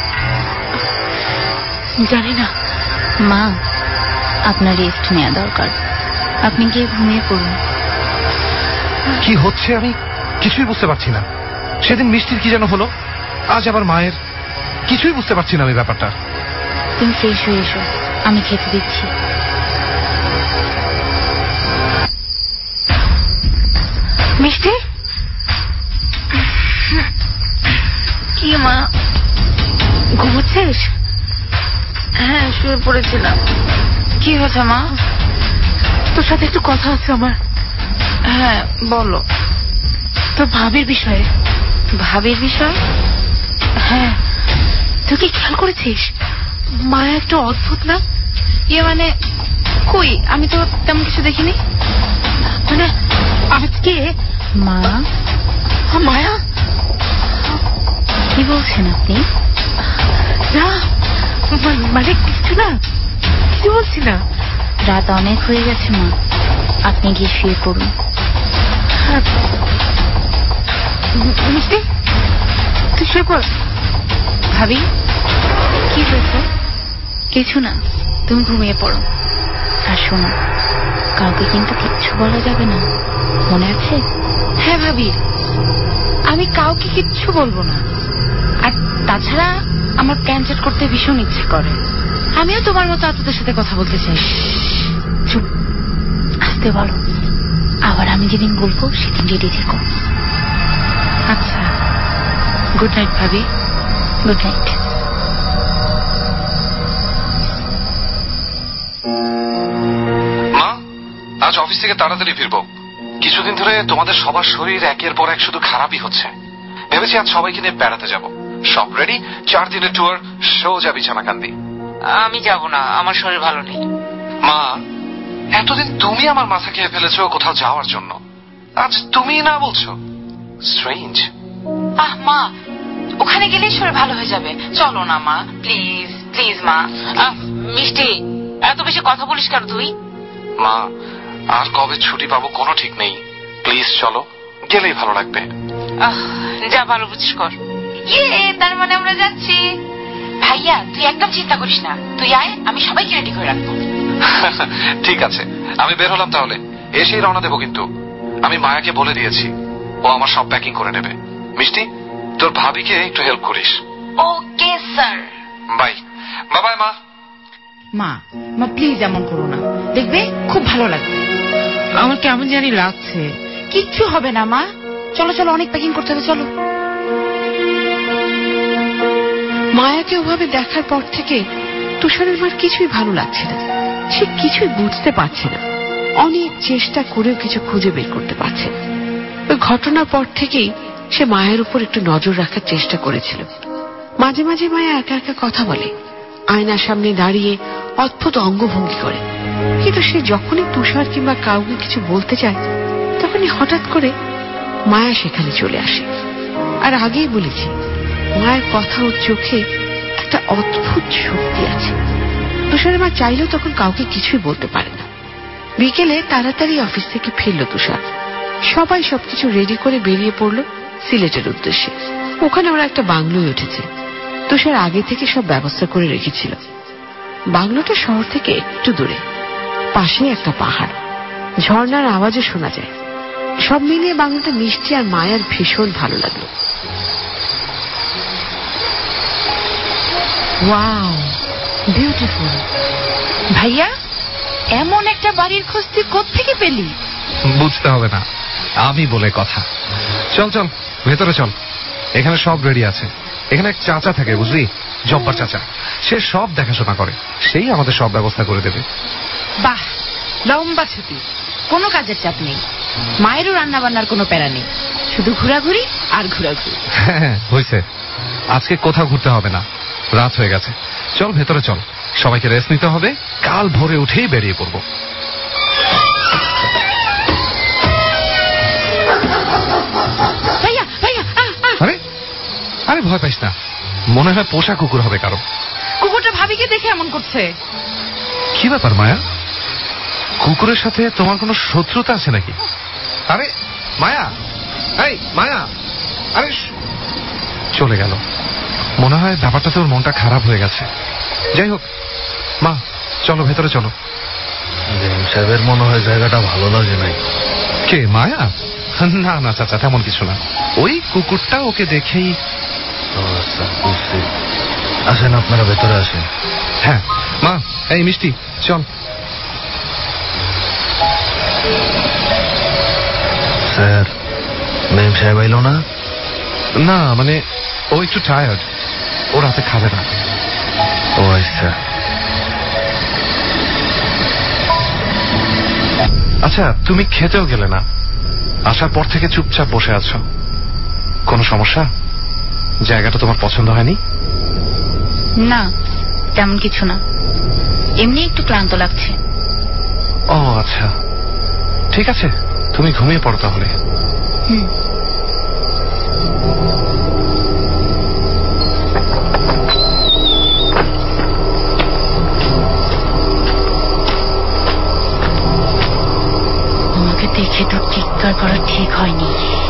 জানি না। মা, আপনার রেস্ট নেওয়া দরকার। আপনি গিয়ে ঘুমিয়ে পড়ুন। কি হচ্ছে আমি কিছুই বুঝতে পারছি না। সেদিন মিষ্টির কি যেন হলো, আজ আবার মায়ের। কিছুই বুঝতে পারছি না আমি ব্যাপারটা। তুমি ফ্রেশ হয়ে এসো, আমি খেতে দিচ্ছি। মিষ্টি, কি মা, ঘুমোচ্ছিস? হ্যাঁ শুয়ে পড়েছিলাম। কি হয়েছে মা? তোর সাথে একটু কথা আছে আমার। হ্যাঁ বলো। তোর ভাবির বিষয়ে। ভাবির বিষয়? হ্যাঁ, তুই কি খেয়াল করেছিস মায়া একটু অদ্ভুত না? মানে কই, আমি তো তেমন কিছু দেখিনি। মানে আজকে মা, মায়া কি বলছেন আপনি? না, মানে কিছু না, কিছু বলছি না। রাত অনেক হয়ে গেছে মা, আপনি গিয়ে শুয়ে পড়ুন। মিষ্টি, তুই শুয়ে পড়। ভাবি কি হয়েছে? কিছু না, তুমি ঘুমিয়ে পড়ো। আর শোনো, কাউকে কিন্তু কিচ্ছু বলা যাবে না, মনে আছে? হ্যাঁ ভাবি, আমি কাউকে কিচ্ছু বলবো না। আর তাছাড়া আমার প্ল্যান চেট করতে ভীষণ ইচ্ছে করে। আমিও তোমার মতো আপনাদের সাথে কথা বলতে চাই। চুপ, আসতে বলো। আবার আমি যেদিন বলবো সেদিন রেডি থেকো। আচ্ছা, গুড নাইট ভাবি। Good night. মা, আজ অফিস থেকে তাড়াতাড়ি ফিরবো। কিছুদিন ধরে তোমাদের সবার শরীর একের পর এক শুধু খারাপই হচ্ছে। ভেবেছি আজ সবাইকে নিয়ে বেড়াতে যাব। সব রেডি, 4 দিনের ট্যুর, সোজা বিছানাকান্দি। আমি যাব না, আমার শরীর ভালো নেই। মা, এতদিন তুমি আমার মাথা খেয়ে ফেলেছো কোথাও যাওয়ার জন্য, আজ তুমি না বলছো? স্ট্রেঞ্জ। মা, ওখানে গেলেই শরীর ভালো হয়ে যাবে। চলো না মা, প্লিজ প্লিজ মা। মিষ্টি, এত বেশি কথা বলিস কেন তুই? মা, আর কবে ছুটি পাবো কোনো ঠিক নেই। প্লিজ চলো, গেলেই ভালো লাগবে। যা ভালো বুঝিস কর। তার মানে আমরা যাচ্ছি। ভাইয়া, তুই একদম চিন্তা করিস না, তুই আয়, আমি সবাইকে রেডি করে রাখবো। ঠিক আছে, আমি বের হলাম তাহলে। এসেই রওনা দেবো, কিন্তু আমি মায়াকে বলে দিয়েছি, ও আমার সব প্যাকিং করে নেবে। মিষ্টি, তোর ভাবিকে একটু হেল্প করিস। Okay sir. বাই। বাই মা। মা, মা প্লিজ এমন করো না, দেখবে খুব ভালো লাগবে। আমার কেমন জানি লাগছে। কিচ্ছু হবে না মা, চলো চলো, অনেক প্যাকিং করতে হবে, চলো। মায়াকে ওভাবে দেখার পর থেকে তুষারের মার কিছুই ভালো লাগছে না। সে কিছুই বুঝতে পারছে না। অনেক চেষ্টা করেও কিছু খুঁজে বের করতে পারছে না। ওই ঘটনার পর থেকেই সে মায়ের উপর একটু নজর রাখার চেষ্টা করেছিল। মাঝে মাঝে মায়া একা একা কথা বলে, আয়নার সামনে দাঁড়িয়ে অদ্ভুত অঙ্গভঙ্গি করে, কিন্তু সে যখনই তুষার কিংবা কাউকে কিছু বলতে চায় তখনই হঠাৎ করে মায়া সেখানে চলে আসে। আর আগেই বলেছি, মায়ের কথা ওর চোখে একটা অদ্ভুত শক্তি আছে। তুষারের মা চাইলেও তখন কাউকে কিছুই বলতে পারে না। বিকেলে তাড়াতাড়ি অফিস থেকে ফিরল তুষার। সবাই সবকিছু রেডি করে বেরিয়ে পড়ল সিলেটের উদ্দেশ্যে। ওখানে ওরা একটা বাংলোয় উঠেছে। তুষার আগে থেকে সব ব্যবস্থা করে রেখেছিল। বাংলোটা শহর থেকে একটু দূরে, পাশে একটা পাহাড়, ঝর্ণার আওয়াজও শোনা যায়। সব মিলিয়ে বাংলোটা মিষ্টি আর মায়ার ভীষণ ভালো লাগলো। Wow, beautiful. ভাইয়া, এমন একটা বাড়ির খোঁজ তুই কোত্থেকে পেলি? বুঝতে হবে না, আমি বলে কথা। চল চল ভেতরে চল, এখানে সব রেডি আছে। এখানে এক চাচা থাকে, বুঝলি, জব্বার চাচা। সে সব দেখাশোনা করে, সেই আমাদের সব ব্যবস্থা করে দেবে। বাহ, লম্বা ছুটি, কোনো কাজের চাপ নেই। মায়েরও রান্না বান্নার কোনো প্যারা নেই, শুধু ঘোরাঘুরি আর ঘোরাঘুরি। হ্যাঁ হয়েছে, আজকে কোথাও ঘুরতে হবে না, রাত হয়ে গেছে। চল ভেতরে চল, সবাইকে রেস্ট নিতে হবে, কাল ভোরে উঠেই বেরিয়ে পড়বো। ভাইয়া ভাইয়া, আরে আরে ভয় পাইস না, মনে হয় পোষা কুকুর হবে কারো। কুকুরটা ভাবিকে দেখে এমন করছে। কি ব্যাপার মায়া, কুকুরের সাথে তোমার কোনো শত্রুতা আছে নাকি? আরে মায়া, এই মায়া, আরে চলে গেল। মনে হয় ব্যাপারটাতে ওর মনটা খারাপ হয়ে গেছে। যাই হোক মা, চলো ভেতরে চলো। সাহেবের মনে হয় জায়গাটা ভালো লাগে নাই। কে, মায়া? না না চাচা, তেমন কিছু না, ওই কুকুরটা ওকে দেখেই। আচ্ছা বুঝছি, আসেন আপনারা ভেতরে আসেন। হ্যাঁ মা, এই মিষ্টি চল। স্যার, মেম সাহেব আইল না? না মানে ও একটু টায়ার্ড, ও রাতে খাবে না। ও আচ্ছা। আচ্ছা, তুমি খেতেও গেলে না, আসার পর থেকে চুপচাপ বসে আছো। কোনো সমস্যা? জায়গাটা তোমার পছন্দ হয়নি? না, তেমন কিছু না, এমনি একটু ক্লান্ত লাগছে। ও আচ্ছা, ঠিক আছে, তুমি ঘুমিয়ে পড়ো তাহলে। হুম। আমাকে দেখে তো চিৎকার করা ঠিক হয়নি।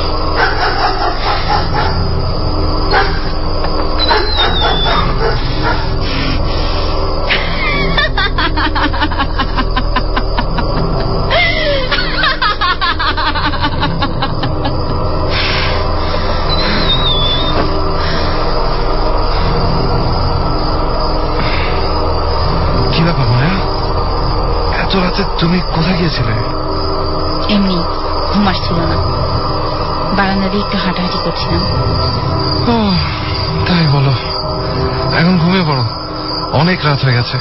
কি ব্যাপার মায়া, এত রাতে তুমি কোথায় গিয়েছিলে? এমনি ঘুম আসছিল না, বারান্দা দিয়ে একটু হাঁটাহাঁটি করছিলাম। ও তাই বলো, এখন ঘুমিয়ে পড়ো, অনেক রাত হয়ে গেছে।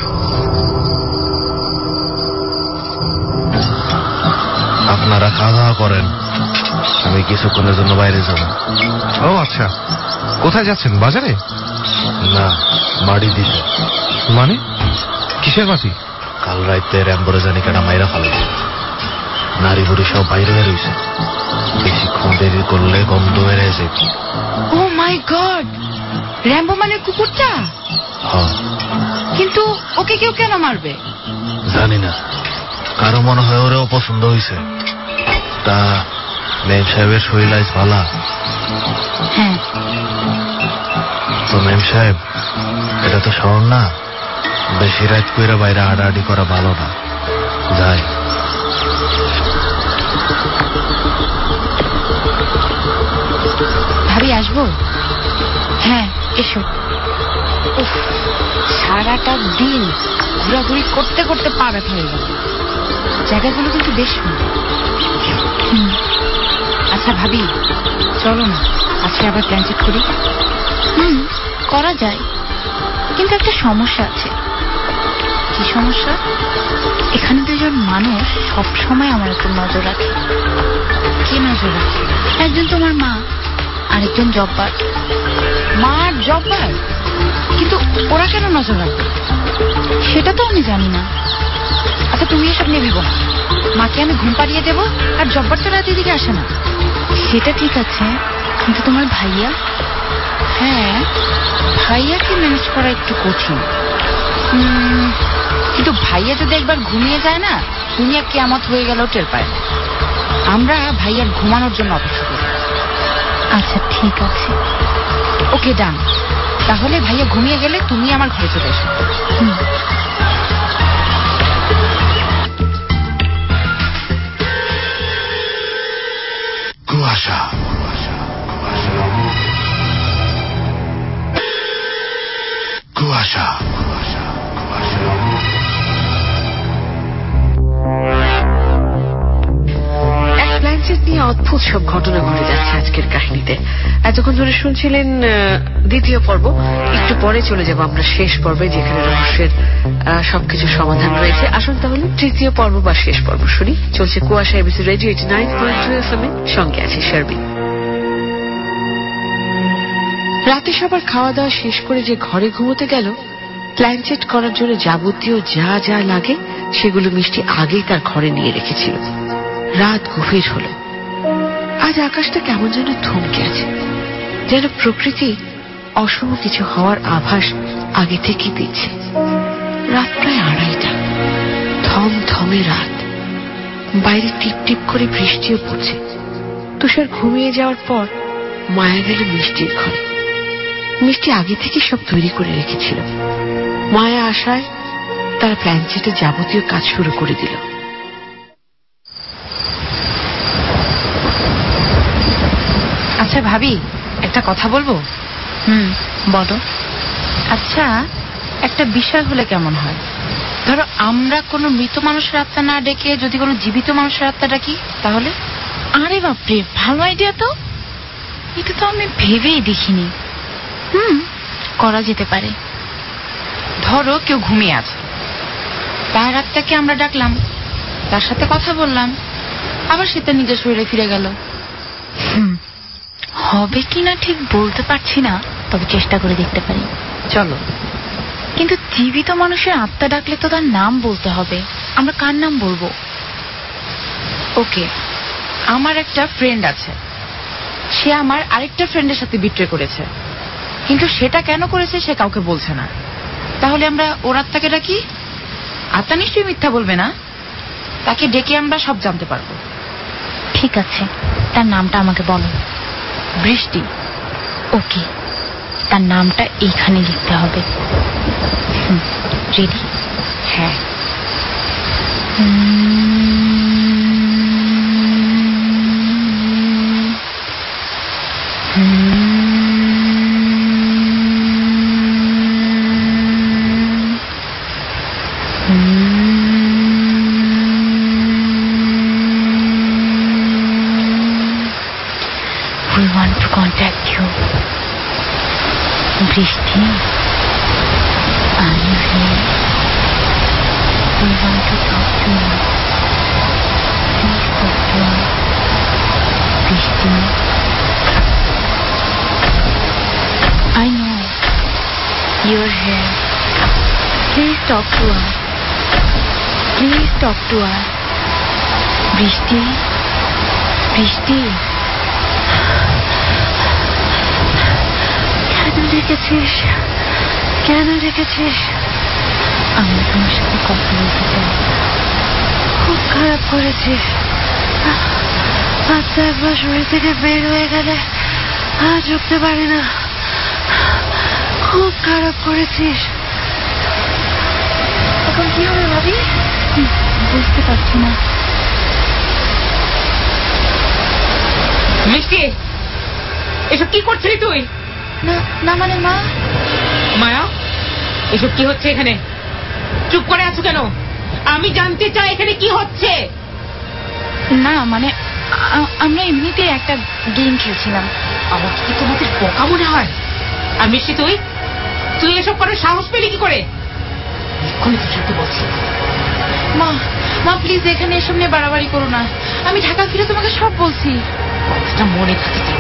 আপনারা খাওয়া দাওয়া করেন, আমি কিছুক্ষণের জন্য বাইরে যাব। ও আচ্ছা, কোথায় যাচ্ছেন? বাজারে? না, মাড়ি দিতে। মানে কিসের মাটি? কাল রাইতে র্যাম্বোরে জানি কেনা মাইরা ফেলে, নারী বুড়ি সব বাইরে বেরোইছে। বেশিক্ষণ দেরি করলে গন্ধ বেড়ে যাবে। ও মাই গড, র্যাম্বো মানে কুকুরটা? হ্যাঁ, কিন্তু ওকে কেউ কেন মারবে? জানি না, কারো মনে হয় ওরেও পছন্দ হয়েছে। তা মেম সাহেবের শরীর আজ ভালা? হ্যাঁ। তো মেম সাহেব, এটা তো শহর না, বেশি রাত কইরা বাইরে হাঁটাহাঁটি করা ভালো না। যাই। ভাবি আসবো? হ্যাঁ এসো। উফ, সারাটা দিন ঘোরাঘুরি করতে করতে পা ব্যথা হয়ে গেল। জায়গাগুলো কিন্তু বেশ সুন্দর। আচ্ছা ভাবি, চলো না আজকে আবার প্ল্যান চেক করি। করা যায়, কিন্তু একটা সমস্যা আছে। কি সমস্যা? এখানে দুজন মানুষ সব সময় আমার উপর নজর রাখে। কি নজর রাখে? একজন তোমার মা, আরেকজন জব্বার। মা আর জব্বার? কিন্তু ওরা কেন নজর রাখবে? তো আমি জানি না। আচ্ছা তুমি এসব নিয়ে ভেবো না, মাকে আমি ঘুম পাড়িয়ে দেবো, আর জব্বার তো রাতের দিকে আসে না। সেটা ঠিক আছে, কিন্তু তোমার ভাইয়া? হ্যাঁ, ভাইয়াকে ম্যানেজ করা একটু কঠিন, কিন্তু ভাইয়া যদি একবার ঘুমিয়ে যায় না, দুনিয়া কিয়ামত হয়ে গেলেও টের পায় না। আমরা ভাইয়ার ঘুমানোর জন্য অপেক্ষা করি। আচ্ছা ঠিক আছে, ওকে ডান। তাহলে ভাইয়া ঘুমিয়ে গেলে তুমি আমার ঘরে চলে এসো। কুয়াশা কুয়াশা প্ল্যানচেট নিয়ে অদ্ভুত সব ঘটনা ঘটে যাচ্ছে আজকের কাহিনীতে। এতক্ষণ ধরে শুনছিলেন দ্বিতীয় পর্ব। একটু পরে চলে যাব আমরা শেষ পর্বে, যেখানে রহস্যের সবকিছু সমাধান রয়েছে। আসুন তাহলে তৃতীয় পর্ব বা শেষ পর্ব শুনি। চলছে কুয়াশা এবিসি রেডিও 89.2 FM এ, সঙ্গে আছে শারবি। রাতে সবার খাওয়া দাওয়া শেষ করে যে ঘরে ঘুমোতে গেল, প্ল্যানচেট করার জন্য যাবতীয় যা যা লাগে সেগুলো মিষ্টি আগেই তার ঘরে নিয়ে রেখেছিল। রাত গভীর হল। আজ আকাশটা কেমন যেন থমকে আছে, যেন প্রকৃতি অশুভ কিছু হওয়ার আভাস আগে থেকে দিচ্ছে। রাত প্রায় 2:30। থমথমে রাত। বাইরে টিপ টিপ করে বৃষ্টিও পড়ছে। তুষার ঘুমিয়ে যাওয়ার পর মায়া গেল মিষ্টির ঘরে। মিষ্টি আগে থেকে সব তৈরি করে রেখেছিল। মায়া আসায় তার প্ল্যানচেটে যাবতীয় কাজ শুরু করে দিল। আচ্ছা ভাবি, একটা কথা বলবো? বলো। আচ্ছা, একটা বিষয় হলে কেমন হয়? ধরো আমরা কোনো মৃত মানুষের আত্মা না ডেকে যদি কোনো জীবিত মানুষের আত্মা ডাকি, তাহলে? আরে বাপরে, ভালো আইডিয়া তো। এটা তো আমি ভেবেই দেখিনি। করা যেতে পারে। ধরো কেউ ঘুমিয়ে আছে, তার আত্মাকে আমরা ডাকলাম, তার সাথে কথা বললাম, আবার সে তার নিজের শরীরে ফিরে গেল। হবে কিনা ঠিক বলতে পারছি না, তবে চেষ্টা করে দেখতে পারি। চলো। কিন্তু জীবিত মানুষের আত্মা ডাকলে তো তার নাম বলতে হবে। আমরা কার নাম বলবো? ওকে, আমার একটা ফ্রেন্ড আছে, সে আমার আরেকটা ফ্রেন্ডের সাথে বিট্রে করেছে, কিন্তু সেটা কেন করেছে সে কাউকে বলছে না। তাহলে আমরা ওর আত্মাকে ডাকি। আত্মা নিশ্চয়ই মিথ্যা বলবে না, তাকে ডেকে আমরা সব জানতে পারবো। ঠিক আছে, তার নামটা আমাকে বলো। বৃষ্টি। ওকে, তার নামটা এইখানে লিখতে হবে। রেডি? হ্যাঁ। We want to contact you. Brishti, are you here? We want to talk to you. Please talk to us. Brishti. I know you're here. Please talk to us. Please talk to us. Brishti. Brishti. কেন রেখেছিস? কেন রেখেছিস? আমি তোমার সাথে কথা বলতে চাই। খুব খারাপ করেছিস। আচ্ছা, একবার শরীর থেকে বের হয়ে গেলে আজ উঠতে পারি না। খুব খারাপ করেছিস। এখন কি হবে ভাবি? বুঝতে পারছি না। মিষ্টি, এসব কি করছিলি তুই? না না, মানে মা। মায়া, এসব কি হচ্ছে এখানে? চুপ করে আছো কেন? আমি জানতে চাই এখানে কি হচ্ছে। না মানে আমরা এমনিতেই একটা গেম খেলছিলাম। আমার কি তোমাদের বোকা মনে হয়? আর মিষ্টি, তুই তুই এসব করার সাহস পেলি কি করে? এক্ষুনি তোর সাথে বলছি। মা মা প্লিজ এখানে এসব নিয়ে বাড়াবাড়ি করো না। আমি ঢাকা ফিরে তোমাকে সব বলছি। কথাটা মনে থাকে যেন।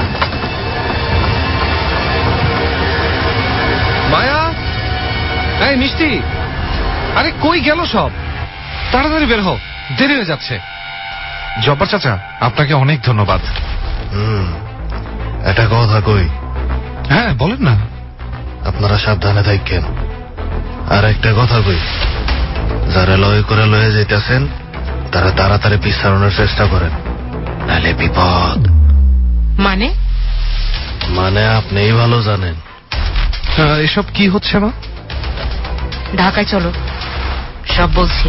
মায়া, এই এই মিষ্টি, আরে কই গেল সব? তাড়াতাড়ি বের হও, দেরি হয়ে যাচ্ছে। জব্বার চাচা, আপনাকে অনেক ধন্যবাদ। এটা কথা কই। হ্যাঁ বলেন না। আপনারা সাবধানে থাকেন। আর একটা কথা কই, যারা লয় করে লয়ে যেতেছেন তারা তাড়াতাড়ি পিছানোর চেষ্টা করেন, নাহলে বিপদ। মানে আপনিই ভালো জানেন। এসব কি হচ্ছে মা? ঢাকায় চলো, সব বলছি।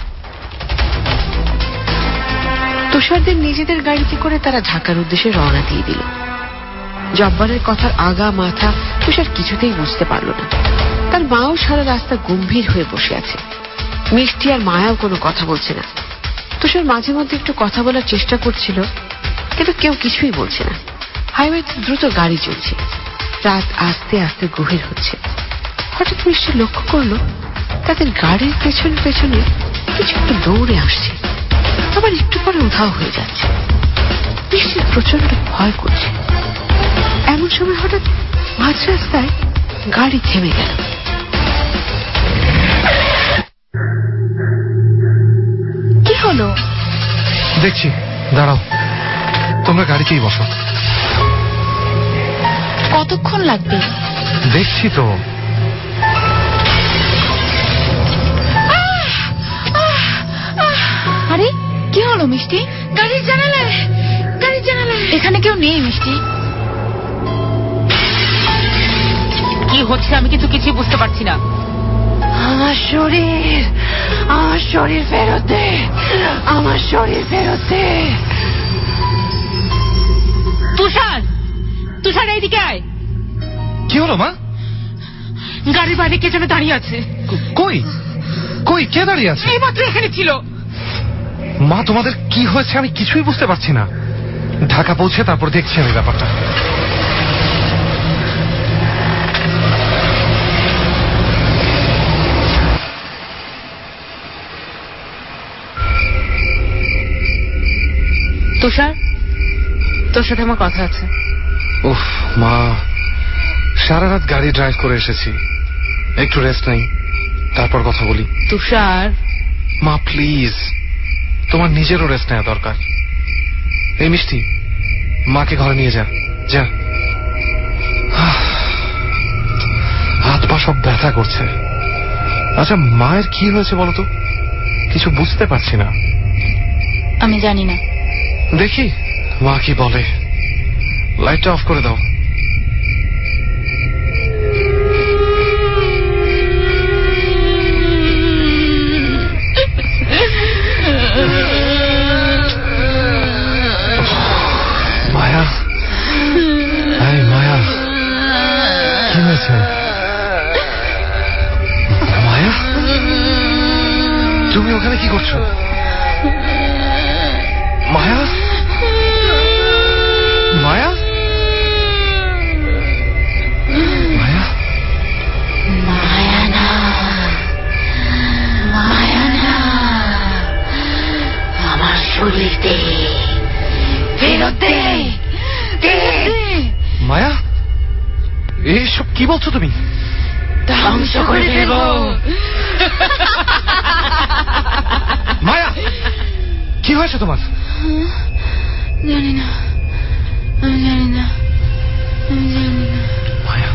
তুষারদের নিজেদের গাড়িতে করে তারা ঢাকার উদ্দেশ্যে রওনা দিয়ে দিল। জব্বারের কথার আগা মাথা তুষার কিছুতেই বুঝতে পারল না। তার মাও সারা রাস্তা গম্ভীর হয়ে বসে আছে। মিষ্টি আর মায়াও কোনো কথা বলছে না। তুষার মাঝে মধ্যে একটু কথা বলার চেষ্টা করছিল, কিন্তু কেউ কিছুই বলছে না। হাইওয়েতে দ্রুত গাড়ি চলছে। রাত আস্তে আস্তে গভীর হচ্ছে। হঠাৎ মিষ্টি লক্ষ্য করলো তাদের গাড়ির পেছনে পেছনে কিছু একটা দৌড়ে আসছে, আবার একটু পরে উধাও হয়ে যাচ্ছে। মিষ্টির প্রচন্ড ভয় করছে। এমন সময় হঠাৎ মাঝ রাস্তায় গাড়ি থেমে গেল। কি হলো? দেখছি, দাঁড়াও, তোমরা গাড়িতেই বসো। কতক্ষণ লাগবে? দেখছি তো। আরে কি হলো মিষ্টি? গাড়ির জানালা। এখানে কেউ নেই মিষ্টি। কি হচ্ছে আমি কিন্তু কিছুই বুঝতে পারছি না। আমার শরীর ফেরত দে, আমার শরীর ফেরত দে। তুষার এইদিকে আয়। কি হলো মা? গাড়ির বাইরে কে যেন দাঁড়িয়ে আছে। কই কই কে দাঁড়িয়ে আছে? এইমাত্র এখানে ছিল। মা, তোমাদের কি হয়েছে আমি কিছুই বুঝতে পারছি না। ঢাকা পৌঁছে তারপর দেখছি আমি ব্যাপারটা। তুষার, তোর সাথে আমার কথা আছে। উফ মা, সারা রাত গাড়ি ড্রাইভ করে এসেছি, একটু রেস্ট নেই, তারপর কথা বলি। তুষার। মা প্লিজ, তোমার নিজেরও রেস্ট নেওয়া দরকার। এই মিষ্টি, মাকে ঘরে নিয়ে যা। যা। হাত পা সব ব্যথা করছে। আচ্ছা, মায়ের কি হয়েছে বলো তো? কিছু বুঝতে পারছি না। আমি জানি না। দেখি মা কি বলে। লাইটটা অফ করে দাও। মায়া, এই মায়া, কি হয়েছে? মায়া, তুমি ওখানে কি করছো? মায়া, মায়া, মায়া, মায়া না, মায়া না, আমার শরীর দে, ফেরত দে, দে। মায়া, এইসব কি বলছো তুমি? ধ্বংস করে দেব। মায়া, কি হয়েছে তোমার? জানি না, আমি জানি না, আমি জানি না। মায়া,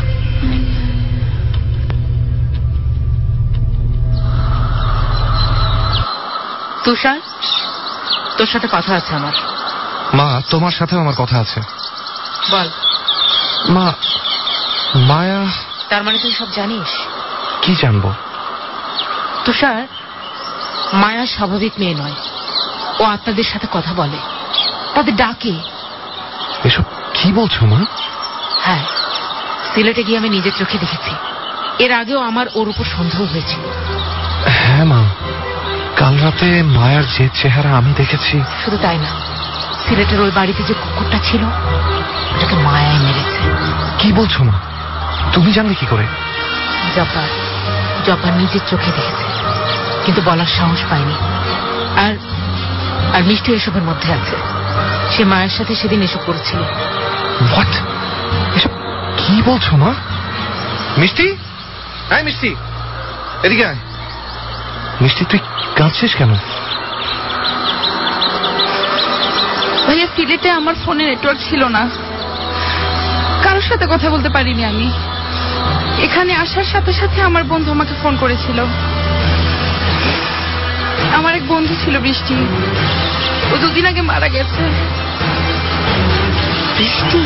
তুষার, তোর সাথে কথা আছে আমার। মা, তোমার সাথে আমার কথা আছে। বল। মা, মায়া। তার মানে তুই সব জানিস? কি জানবো? তুষার, মায়া স্বাভাবিক মেয়ে নয়। ও আত্মাদের সাথে কথা বলে, তাদের ডাকে। এসব কি বলছো মা? হ্যাঁ, সিলেটে গিয়ে আমি নিজের চোখে দেখেছি। এর আগেও আমার ওর উপর সন্দেহ হয়েছিল। হ্যাঁ মা, কাল রাতে মায়ার যে চেহারা আমি দেখেছি। শুধু তাই না, সিলেটের ওই বাড়িতে যে কুকুরটা ছিল ওটাকে মায়ায় মেরেছে। কি বলছো মা? তুমি জানলে কি করে? জব্বার নিজের চোখে দেখেছে, কিন্তু বলার সাহস পায়নি। আর আর মিষ্টি এসবের মধ্যে আছে। সে মায়ের সাথে সেদিন এসব করেছিল। হোয়াট? এসব কি বলছো মা? মিষ্টি, এই মিষ্টি, এদিকে আয়। মিষ্টি, তুই কাঁদছিস কেন? ভাইয়া, সিলেটে আমার ফোনে নেটওয়ার্ক ছিল না, কারোর সাথে কথা বলতে পারিনি আমি। এখানে আসার সাথে সাথে আমার বন্ধু আমাকে ফোন করেছিল। আমার এক বন্ধু ছিল বৃষ্টি, ও 2 দিন আগে মারা গেছে। বৃষ্টি?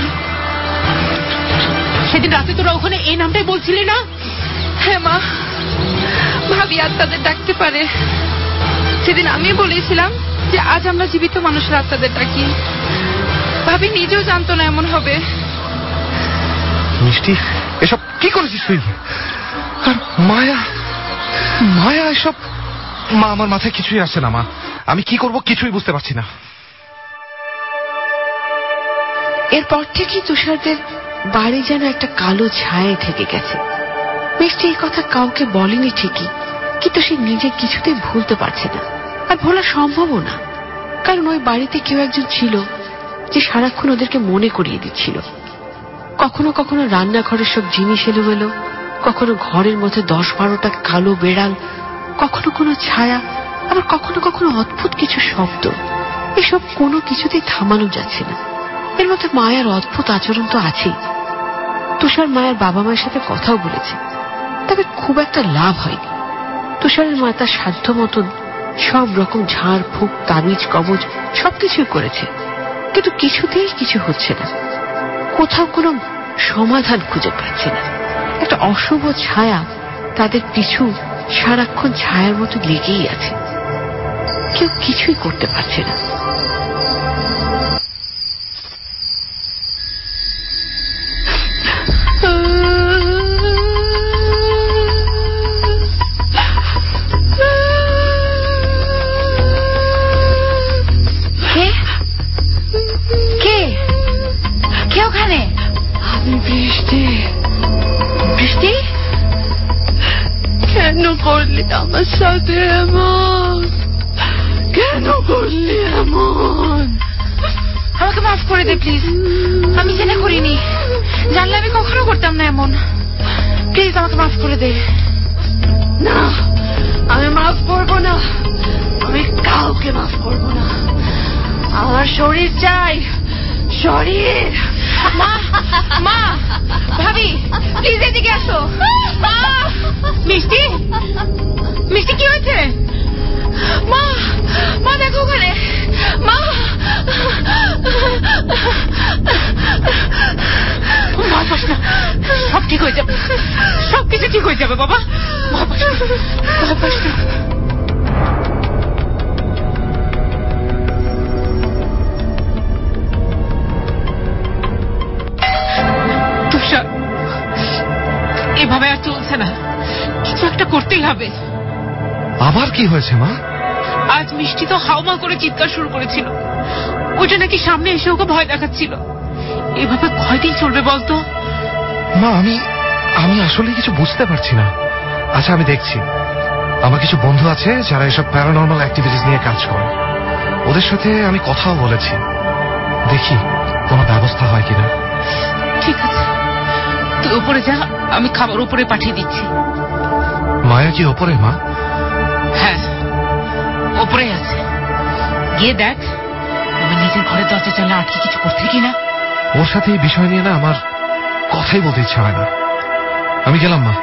সেদিন রাতে তোরা ওখানে এই নামটাই বলছিলি না? হ্যাঁ মা, ভাবি আত্মাদের ডাকতে পারে। সেদিন আমি বলেছিলাম যে আজ আমরা জীবিত মানুষের আত্মাদের ডাকি। ভাবি নিজেও জানতো না এমন হবে। মিষ্টি, এসব কি করেছিস তুই? আর মায়া, মায়া এসব? মা, আমার মাথায় কিছুই আসছে না মা। আমি কি করব কিছুই বুঝতে পারছি না। এরপর থেকেই তুষারদের বাড়ি যেন একটা কালো ছায়া থেকে গেছে। মিষ্টি এই কথা কাউকে বলেনি ঠিকই, কিন্তু সে নিজে কিছুতেই ভুলতে পারছে না, আর ভোলা সম্ভবও না। কারণ ওই বাড়িতে কেউ একজন ছিল যে সারাক্ষণ ওদেরকে মনে করিয়ে দিচ্ছিল। কখনো কখনো রান্নাঘরের সব জিনিস এলোমেলো, কখনো ঘরের মধ্যে 10-12টা কালো বেড়াল, কখনো কোনো ছায়া, আবার কখনো কখনো অদ্ভুত কিছু শব্দ। এসব কোনো কিছুতেই থামানো যাচ্ছে না। এর মধ্যে মায়ার অদ্ভুত আচরণ তো আছেই। তুষার মায়ের বাবা মায়ের সাথে কথাও বলেছে, তবে খুব একটা লাভ হয়নি। তুষারের মা তার সাধ্য মতন সব রকম ঝাড় ফুঁক, তাবিজ কবজ সবকিছুই করেছে, কিন্তু কিছুতেই কিছু হচ্ছে না। কোথাও কোনো সমাধান খুঁজে পাচ্ছে না। একটা অশুভ ছায়া তাদের পিছু সারাক্ষণ ছায়ার মতো লেগেই আছে। কেউ কিছুই করতে পারছে না। আমি বৃষ্টি। বৃষ্টি, কেন করলি আমার সাথে এমন? কেন করলি এমন? আমাকে মাফ করে দে প্লিজ। আমি জেনে করিনি, জানলে আমি কখনো করতাম না এমন। প্লিজ আমাকে মাফ করে দে। না, আমি মাফ করবো না। আমি কাউকে মাফ করবো না। আমার শরীর চাই, শরীর। মা, মা, ভাবি প্লিজ এদিকে আসো। মা! মিষ্টি, মিষ্টি কি হয়েছে? মা, মা দেখো ওখানে। মা! ভয় পাস না, সব ঠিক হয়ে যাবে, সবকিছু ঠিক হয়ে যাবে বাবা। ভয় পাস না, ভয় পাস না। তুষার, এভাবে আর চলছে না, কিছু একটা করতেই হবে। আবার কি হয়েছে মা? আজ মিষ্টি তো হাউমা করে চিৎকার শুরু করেছিল। ওটা নাকি সামনে এসে ওকে ভয় দেখাচ্ছিল। এভাবে কয়দিন চলবে বলতো? মা, আমি আসলে কিছু বুঝতে পারছি না। আচ্ছা, আমি দেখছি। আমার কিছু বন্ধু আছে যারা এসব প্যারানর্মাল অ্যাক্টিভিটিস নিয়ে কাজ করে। ওদের সাথে আমি কথাও বলেছি, দেখি কোনো ব্যবস্থা হয় কিনা। ঠিক আছে, তুই উপরে যা, আমি খাবার উপরে পাঠিয়ে দিচ্ছি। মায়া কি ওপরে মা? হ্যাঁ, ওপরে আছে। গিয়ে দেখ আমি নিজের ঘরে দরজা চালা আটকে কিছু করতে কিনা। ওর সাথে এই বিষয় নিয়ে না আমার কথাই বলতে ইচ্ছা হয় না। আমি গেলাম মা।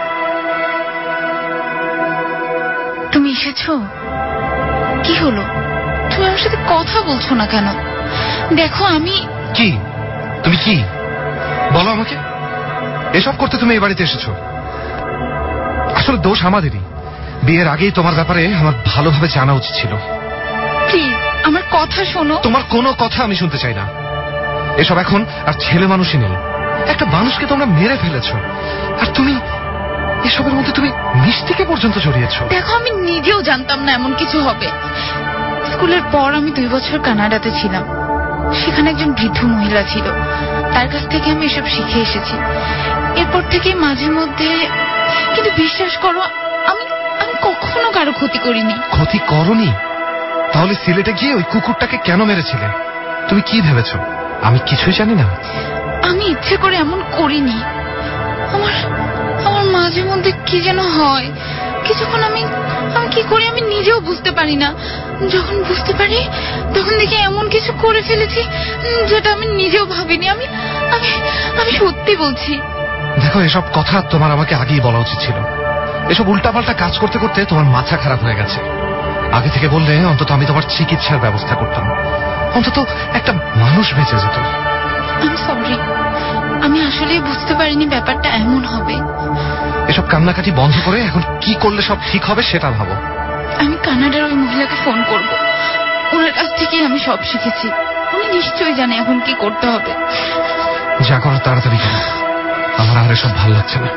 তুমি এসেছো? কি হলো? তুমি আমার সাথে কথা বলছো না কেন? দেখো আমি কি, তুমি কি বলো আমাকে? এসব করতে তুমি এই বাড়িতে এসেছো? আসলে দোষ আমাদেরই। বিয়ের আগেই তোমার ব্যাপারে আমার ভালোভাবে জানা উচিত ছিল। প্লিজ আমার কথা শোনো। তোমার কোনো কথা আমি শুনতে চাই না। এসব এখন আর ছেলে মানুষই নেই। একটা মানুষকে তোমরা মেরে ফেলেছো, আর তুমি এসবের মধ্যে তুমি মিষ্টিকে পর্যন্ত জড়িয়েছো। দেখো আমি নিজেও জানতাম না এমন কিছু হবে। স্কুলের পর আমি 2 বছর কানাডাতে ছিলাম। সেখানে একজন বৃদ্ধ মহিলা ছিল, তার কাছ থেকে আমি এসব শিখে এসেছি। এরপর থেকে মাঝে মধ্যে, কিন্তু বিশ্বাস করো আমি কখনো কারো ক্ষতি করিনি। ক্ষতি করনি? তাহলে সিলেটে গিয়ে ওই কুকুরটাকে কেন মেরেছিলে? তুমি কি ভেবেছো আমি কিছুই জানি না? আমি ইচ্ছে করে এমন করিনি। আমার মাঝে মধ্যে কি যেন হয়, কিছুক্ষণ আমি কি করি আমি নিজেও বুঝতে পারি না। যখন বুঝতে পারি তখন দেখি এমন কিছু করে ফেলেছি যেটা আমি নিজেও ভাবিনি। আমি আমি আমি সত্যি বলছি। দেখো, এসব কথা তোমার আমাকে আগেই বলা উচিত ছিল। এসব উল্টাপাল্টা কাজ করতে করতে তোমার মাথা খারাপ হয়ে গেছে। আগে থেকে বললে অন্তত আমি তোমার চিকিৎসার ব্যবস্থা করতাম, অন্তত একটা মানুষ বেঁচে যেত। আমি সরি, আমি আসলে বুঝতে পারিনি ব্যাপারটা এমন হবে। এসব কান্নাকাটি বন্ধ করে এখন কি করলে সব ঠিক হবে সেটা ভাবো। আমি কানাডার ওই মহিলাকে ফোন করব। ওনার কাছ থেকেই আমি সব শিখেছি। উনি নিশ্চয়ই জানে এখন কি করতে হবে। যা করো তাড়াতাড়ি করো, আমার আর এসব ভালো লাগছে না।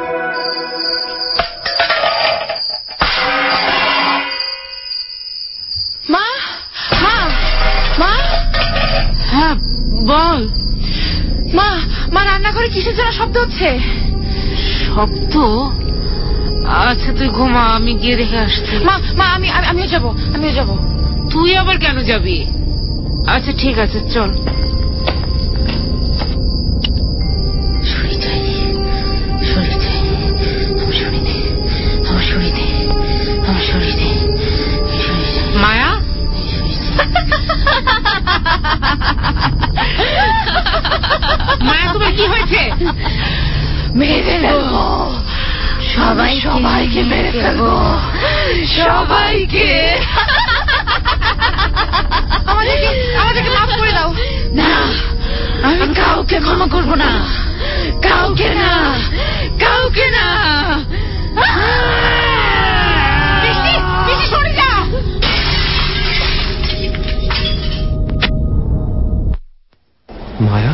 মা, মা, মা। হ্যাঁ বল। মা, মা রান্নাঘরে কিসের জন্য শব্দ হচ্ছে? শব্দ? আচ্ছা তুই ঘুমা, আমি গিয়ে দেখে আসছি। মা, মা, আমিও যাব। তুই আবার কেন যাবি? আচ্ছা ঠিক আছে চল। মায়া, মায়া তোমার কি হয়েছে? মেরে ফেলবো, সবাইকে মেরে ফেলবো, সবাইকে। আমাদেরকে মাফ করে দাও। না, আমি কাউকে ক্ষমা করবো না, কাউকে না। বেশি সরে যা। মায়া,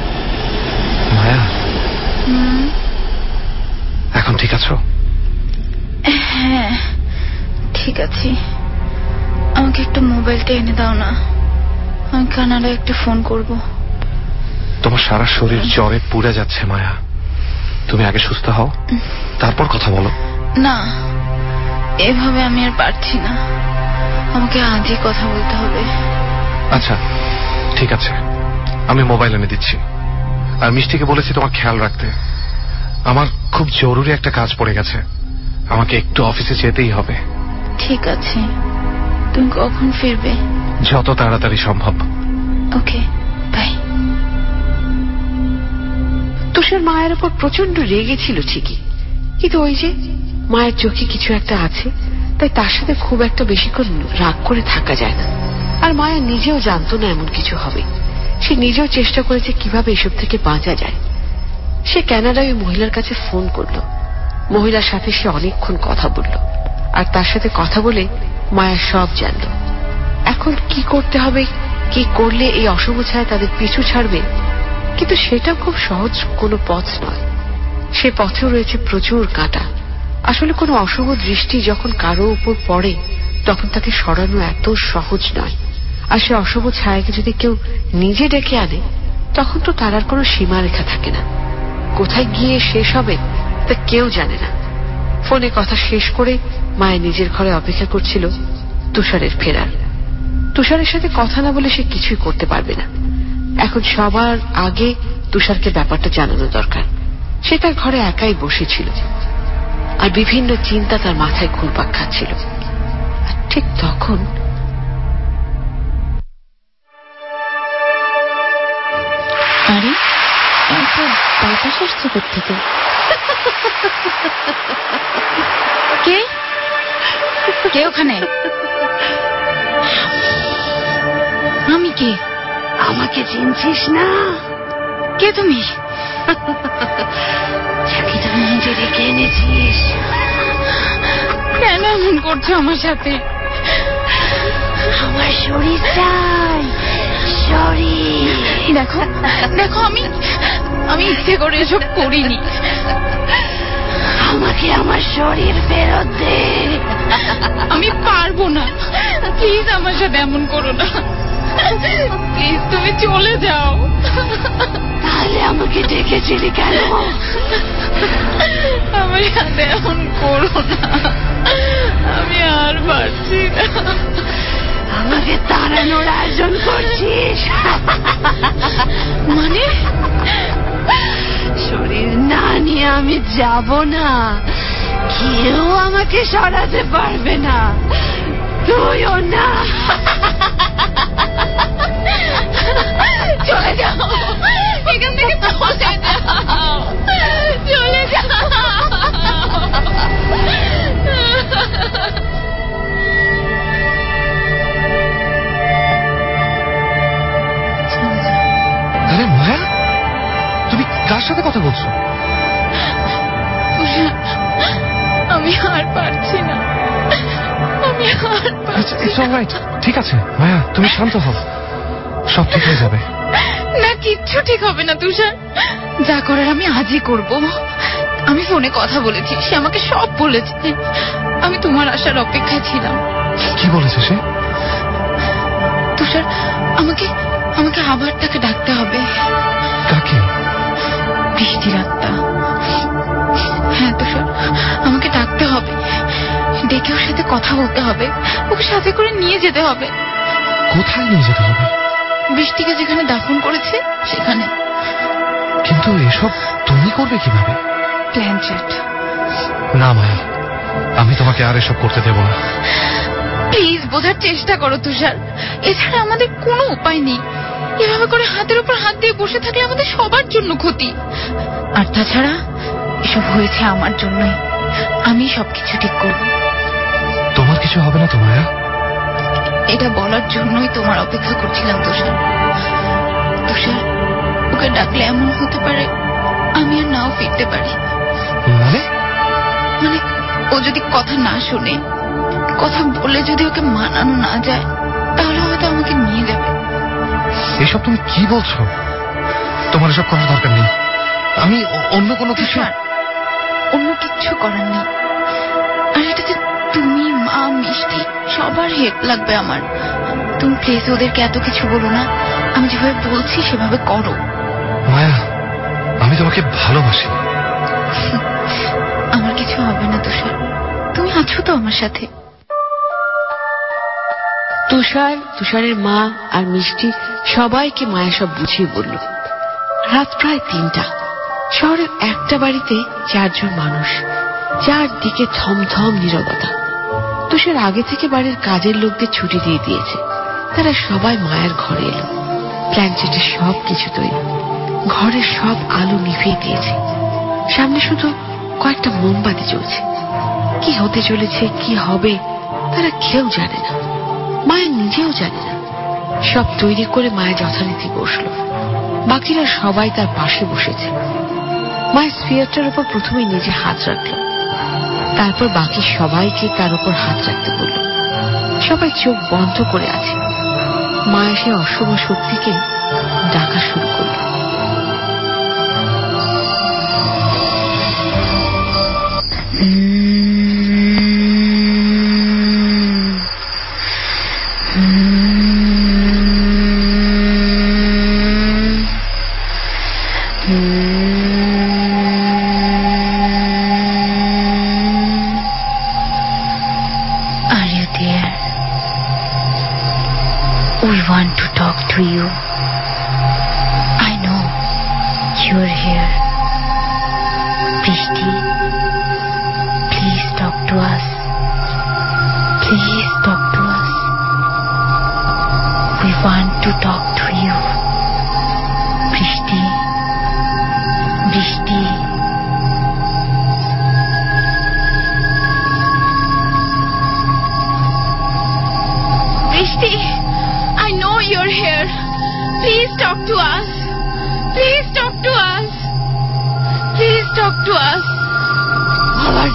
এখন ঠিক আছো? হ্যাঁ ঠিক আছি। আমাকে একটু মোবাইলটা এনে দাও না, আমি কানাডায় একটা ফোন করব। তোমার সারা শরীর জ্বরে পুড়ে যাচ্ছে মায়া, তুমি আগে সুস্থ হও, তারপর কথা বলো। না, এভাবে আমি আর পারছি না, আমাকে আজই কথা বলতে হবে। আচ্ছা ঠিক আছে, আমি মোবাইল এনে দিচ্ছি। আর মিষ্টিকে বলেছি তোমার খেয়াল রাখতে। আমার খুব জরুরি একটা কাজ পড়ে গেছে, আমাকে একটু অফিসে যেতেই হবে। ঠিক আছে, তুমি কখন ফিরবে? যত তাড়াতাড়ি সম্ভব। ওকে, বাই। তুষার মায়ের উপর প্রচন্ড রেগে ছিল ঠিকই, কিন্তু ওই যে মায়ের চোখে কিছু একটা আছে, তাই তার সাথে খুব একটা বেশিক্ষণ রাগ করে থাকা যায় না। আর মায়া নিজেও জানতো না এমন কিছু হবে। সে নিজেও চেষ্টা করেছে কিভাবে এসব থেকে বাঁচা যায়। সে কানাডায় ওই মহিলার কাছে ফোন করলো, মহিলার সাথে সে অনেকক্ষণ কথা বলল, আর তার সাথে কথা বলে মায়া সব জানলো। এখন কি করতে হবে, কি করলে এই অশুভ ছায়া তাদের পিছু ছাড়বে, কিন্তু সেটা খুব সহজ কোনো পথ নয়। সে পথেও রয়েছে প্রচুর কাঁটা। আসলে কোনো অশুভ দৃষ্টি যখন কারো উপর পড়ে তখন তাকে সরানো এত সহজ নয়। আর সে অশুভ ছায়াকে যদি কেউ নিজে ডেকে আনে তখন তো তার আর কোনো সীমারেখা থাকে না। কোথায় গিয়ে শেষ হবে তা কেউ জানে না। ফোনে কথা শেষ করে মায়া নিজের ঘরে অপেক্ষা করছিল তুষারের ফেরার। তুষারের সাথে কথা না বলে সে কিছুই করতে পারবে না। এখন সবার আগে তুষারকে ব্যাপারটা জানানো দরকার। সে তার ঘরে একাই বসেছিল আর বিভিন্ন চিন্তা তার মাথায় ঘুরপাক খাচ্ছিল। আর ঠিক তখন আরে এত বাতাস আসছে কোত্থেকে? কে ওখানে? আমি কে? আমাকে চিনছিস না? কে তুমি? যাকে তুমি নিজে রেখে এনেছিস। কেন এমন করছো আমার সাথে? আমার শরীর চাই, শরীর। দেখো দেখো, আমি ইচ্ছে করে এসব করিনি। আমাকে আমার শরীর ফেরত দে। আমি পারবো না, প্লিজ আমার সাথে এমন করো না, প্লিজ তুমি চলে যাও। তাহলে আমাকে ডেকেছিলি কেন? আমার সাথে এমন করো না, আমি আর পারছি না। আমাকে তাড়ানোর আয়োজন করছিস? মানে শরীর না নিয়ে আমি যাব না, কেউ আমাকে সরাতে পারবে না, তুইও না। চলে যাও এখান থেকে, চলে যাও, চলে যাও। আরে মায়া, তুমি কার সাথে কথা বলছো? আমি আর পারছি না, আমি আর পারছি না। ঠিক আছে মায়া, তুমি শান্ত হও, সব ঠিক হয়ে যাবে। না, কিচ্ছু ঠিক হবে না তুষার। যা করার আমি আজই করব। আমি ফোনে কথা বলেছি, সে আমাকে সব বলেছে। আমি তোমার আসার অপেক্ষায় ছিলাম। কি বলেছে সে? তুষার, আমাকে আমাকে আবার তাকে ডাকতে হবে। কাকে? বৃষ্টির আত্মা। হ্যাঁ তুষার, আমাকে ডাকতে হবে, ডেকে ওর সাথে কথা বলতে হবে, ওকে সাথে করে নিয়ে যেতে হবে। কোথায় নিয়ে যেতে হবে? বৃষ্টিকে যেখানে দাফন করেছে সেখানে। কিন্তু এসব তুমি করবে কিভাবে? প্ল্যান চেট। না মায়া, আমি তোমাকে আর এসব করতে দেব না। প্লিজ বোঝার চেষ্টা করো তুষার, এছাড়া আমাদের কোনো উপায় নেই। এভাবে করে হাতের উপর হাত দিয়ে বসে থাকলে আমাদের সবার জন্য ক্ষতি। আর তাছাড়া এসব হয়েছে আমার জন্যই, আমি সবকিছু ঠিক করব। তোমার কিছু হবে না তো মায়া? এটা বলার জন্যই তোমার অপেক্ষা করছিলাম তুষার। তুষার, ওকে ডাকলে এমন হতে পারে আমি আর নাও ফিরতে পারি। মানে ও যদি কথা না শুনে, কথা বলে যদি ওকে মানানো না যায়, তাহলে হয়তো আমাকে নিয়ে যাবে। এসব তুমি কি বলছো? তোমার এসব করার দরকার নেই। আমি অন্য কোনো কিছু করার নেই। আর এটাতে তুমি, মা, মিষ্টি সবার হেল্প লাগবে আমার। তুমি প্লিজ ওদেরকে এত কিছু বলো না, আমি যেভাবে বলছি সেভাবে করো। মায়া, আমি তোমাকে ভালোবাসি। আমার কিছু হবে না তুষার, তুমি আছো তো আমার সাথে। তুষার, তুষারের মা আর মিষ্টি সবাইকে মায়া সব বুঝিয়ে বলল। রাত প্রায় 3টা। শহরের একটা বাড়িতে 4 জন মানুষ, চারদিকে থমথম নীরবতা। তুষার আগে থেকে বাড়ির কাজের লোকদের ছুটি দিয়ে দিয়েছে। তারা সবাই মায়ের ঘরে এলো। প্ল্যানচেটের সব কিছু তৈরি, ঘরের সব আলো নিভিয়ে দিয়েছে। সামনে শুধু কয়েকটা মোমবাতি জ্বলছে। কি হতে চলেছে, কি হবে, তারা কেউ জানে না। মায়া নিজেও জানে না। সব তৈরি করে মায়া যথারীতি বসলো। বাকিরা সবাই তার পাশে বসেছে। মায়ের স্পিয়ারটার উপর প্রথমে নিজে হাত রাখল, তারপর বাকি সবাইকে তার উপর হাত রাখতে বলল। সবাই চোখ বন্ধ করে আছে। মায়া সে অশুভ শক্তিকে ডাকা শুরু করল। We want to talk to you. I know you're here. Prishti, please talk to us. Please talk to us. We want to talk to you. Prishti, Prishti. Prishti, I know you're here. Please talk to us. Please talk to us. Please talk to us. আবার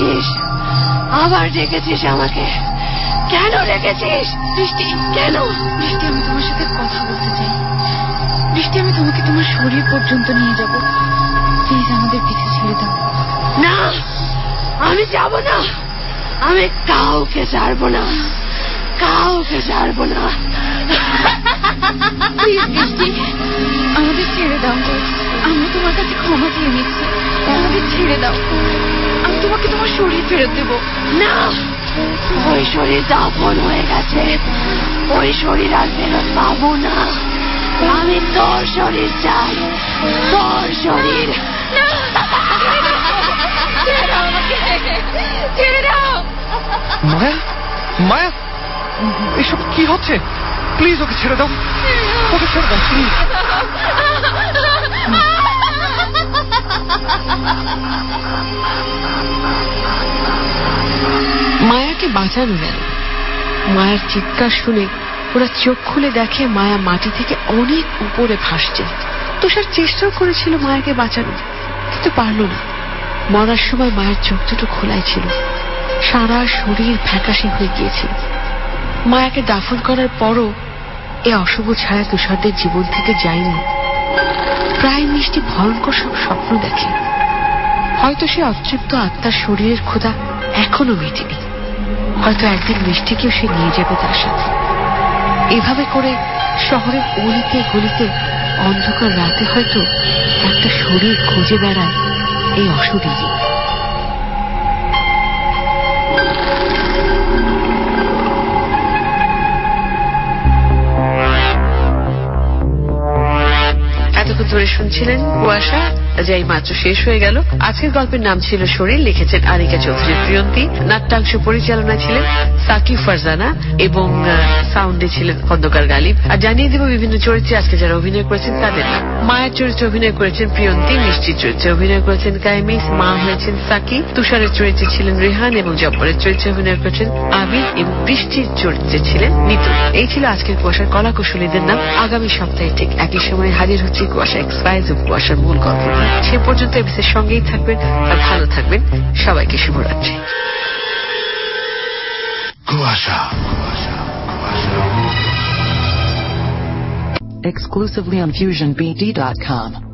ডেকেছিস আমাকে? কেন ডেকেছিস? বৃষ্টি, কেন? বৃষ্টি, আমি তোমার সাথে কথা বলতে চাই। বৃষ্টি, আমি তোমাকে তোমার শরীর পর্যন্ত নিয়ে যাব। প্লিজ আমাদের পিছু ছেড়ে দাও। না, আমি যাব না। আমি কাউকে ছাড়বো না, কাউকে ছাড়বো না। প্লিজ বৃষ্টি, আমাদের ছেড়ে দাও। আমরা তোমার কাছে ক্ষমা চেয়ে নিচ্ছি, আমাদের ছেড়ে দাও। আমি তোমাকে তোমার শরীর ফেরত দেব। না, ওই শরীর দাফন হয়ে গেছে। ওই শরীর আর ফেরত পাবো না। আমি তোর শরীর চাই, তোর শরীর। না, ছেড়ে দাও। মায়া, মায়া, এসব কি হচ্ছে? প্লিজ ওকে ছেড়ে দাও, ওকে ছেড়ে দাও প্লিজ। মায়াকে বাঁচানো গেল। মায়ার চিৎকার শুনে ওরা চোখ খুলে দেখে মায়া মাটি থেকে অনেক উপরে ভাসছে। তুষার চেষ্টাও করেছিল মায়াকে বাঁচানো, কিন্তু পারল না। মরার সময় মায়ের চোখ দুটো খোলাই ছিল, সারা শরীর ফ্যাকাশে হয়ে গিয়েছিল। মায়াকে দাফন করার পরও এ অশুভ ছায়া তুষারদের জীবন থেকে যায়নি। প্রায় মিষ্টি ভয়ঙ্কর সব স্বপ্ন দেখে। হয়তো সে অতৃপ্ত আত্মার শরীরের ক্ষুধা এখনো মেটেনি। হয়তো একদিন মিষ্টিকেও সে নিয়ে যাবে তার সাথে। এভাবে করে শহরের অলিতে গলিতে অন্ধকার রাতে হয়তো একটা শরীর খুঁজে বেড়ায় এই অশরীরী। এতক্ষণ ধরে শুনছিলেন কুয়াশা, যা এই মাত্র শেষ হয়ে গেল। আজকের গল্পের নাম ছিল শরীর, লিখেছেন আনিকা চৌধুরী প্রিয়ন্তী। নাট্যাংশ পরিচালনা ছিলেন সাকিব ফারজানা এবং সাউন্ডে ছিলেন খন্দকার গালিব। আর জানিয়ে দেব বিভিন্ন চরিত্রে আজকে যারা অভিনয় করেছেন তাদের নাম। মায়ের চরিত্রে অভিনয় করেছেন প্রিয়ন্তী, মিষ্টির চরিত্রে অভিনয় করেছেন কায়েমিস, মা হয়েছেন সাকি, তুষারের চরিত্রে ছিলেন রেহান এবং জব্বরের চরিত্রে অভিনয় করেছেন আবির এবং বৃষ্টির চরিত্রে ছিলেন নিতু। এই ছিল আজকের কুয়াশার কলা কুশলীদের নাম। আগামী সপ্তাহে ঠিক একই সময় হাজির হচ্ছে কুয়াশা এক্সপাইজ ও কুয়াশার মূল গল্প। সে পর্যন্ত এবিসির সঙ্গেই থাকবেন আর ভালো থাকবেন। সবাইকে শুভরাত্রি। কুয়াশা Exclusively on FusionBD.com.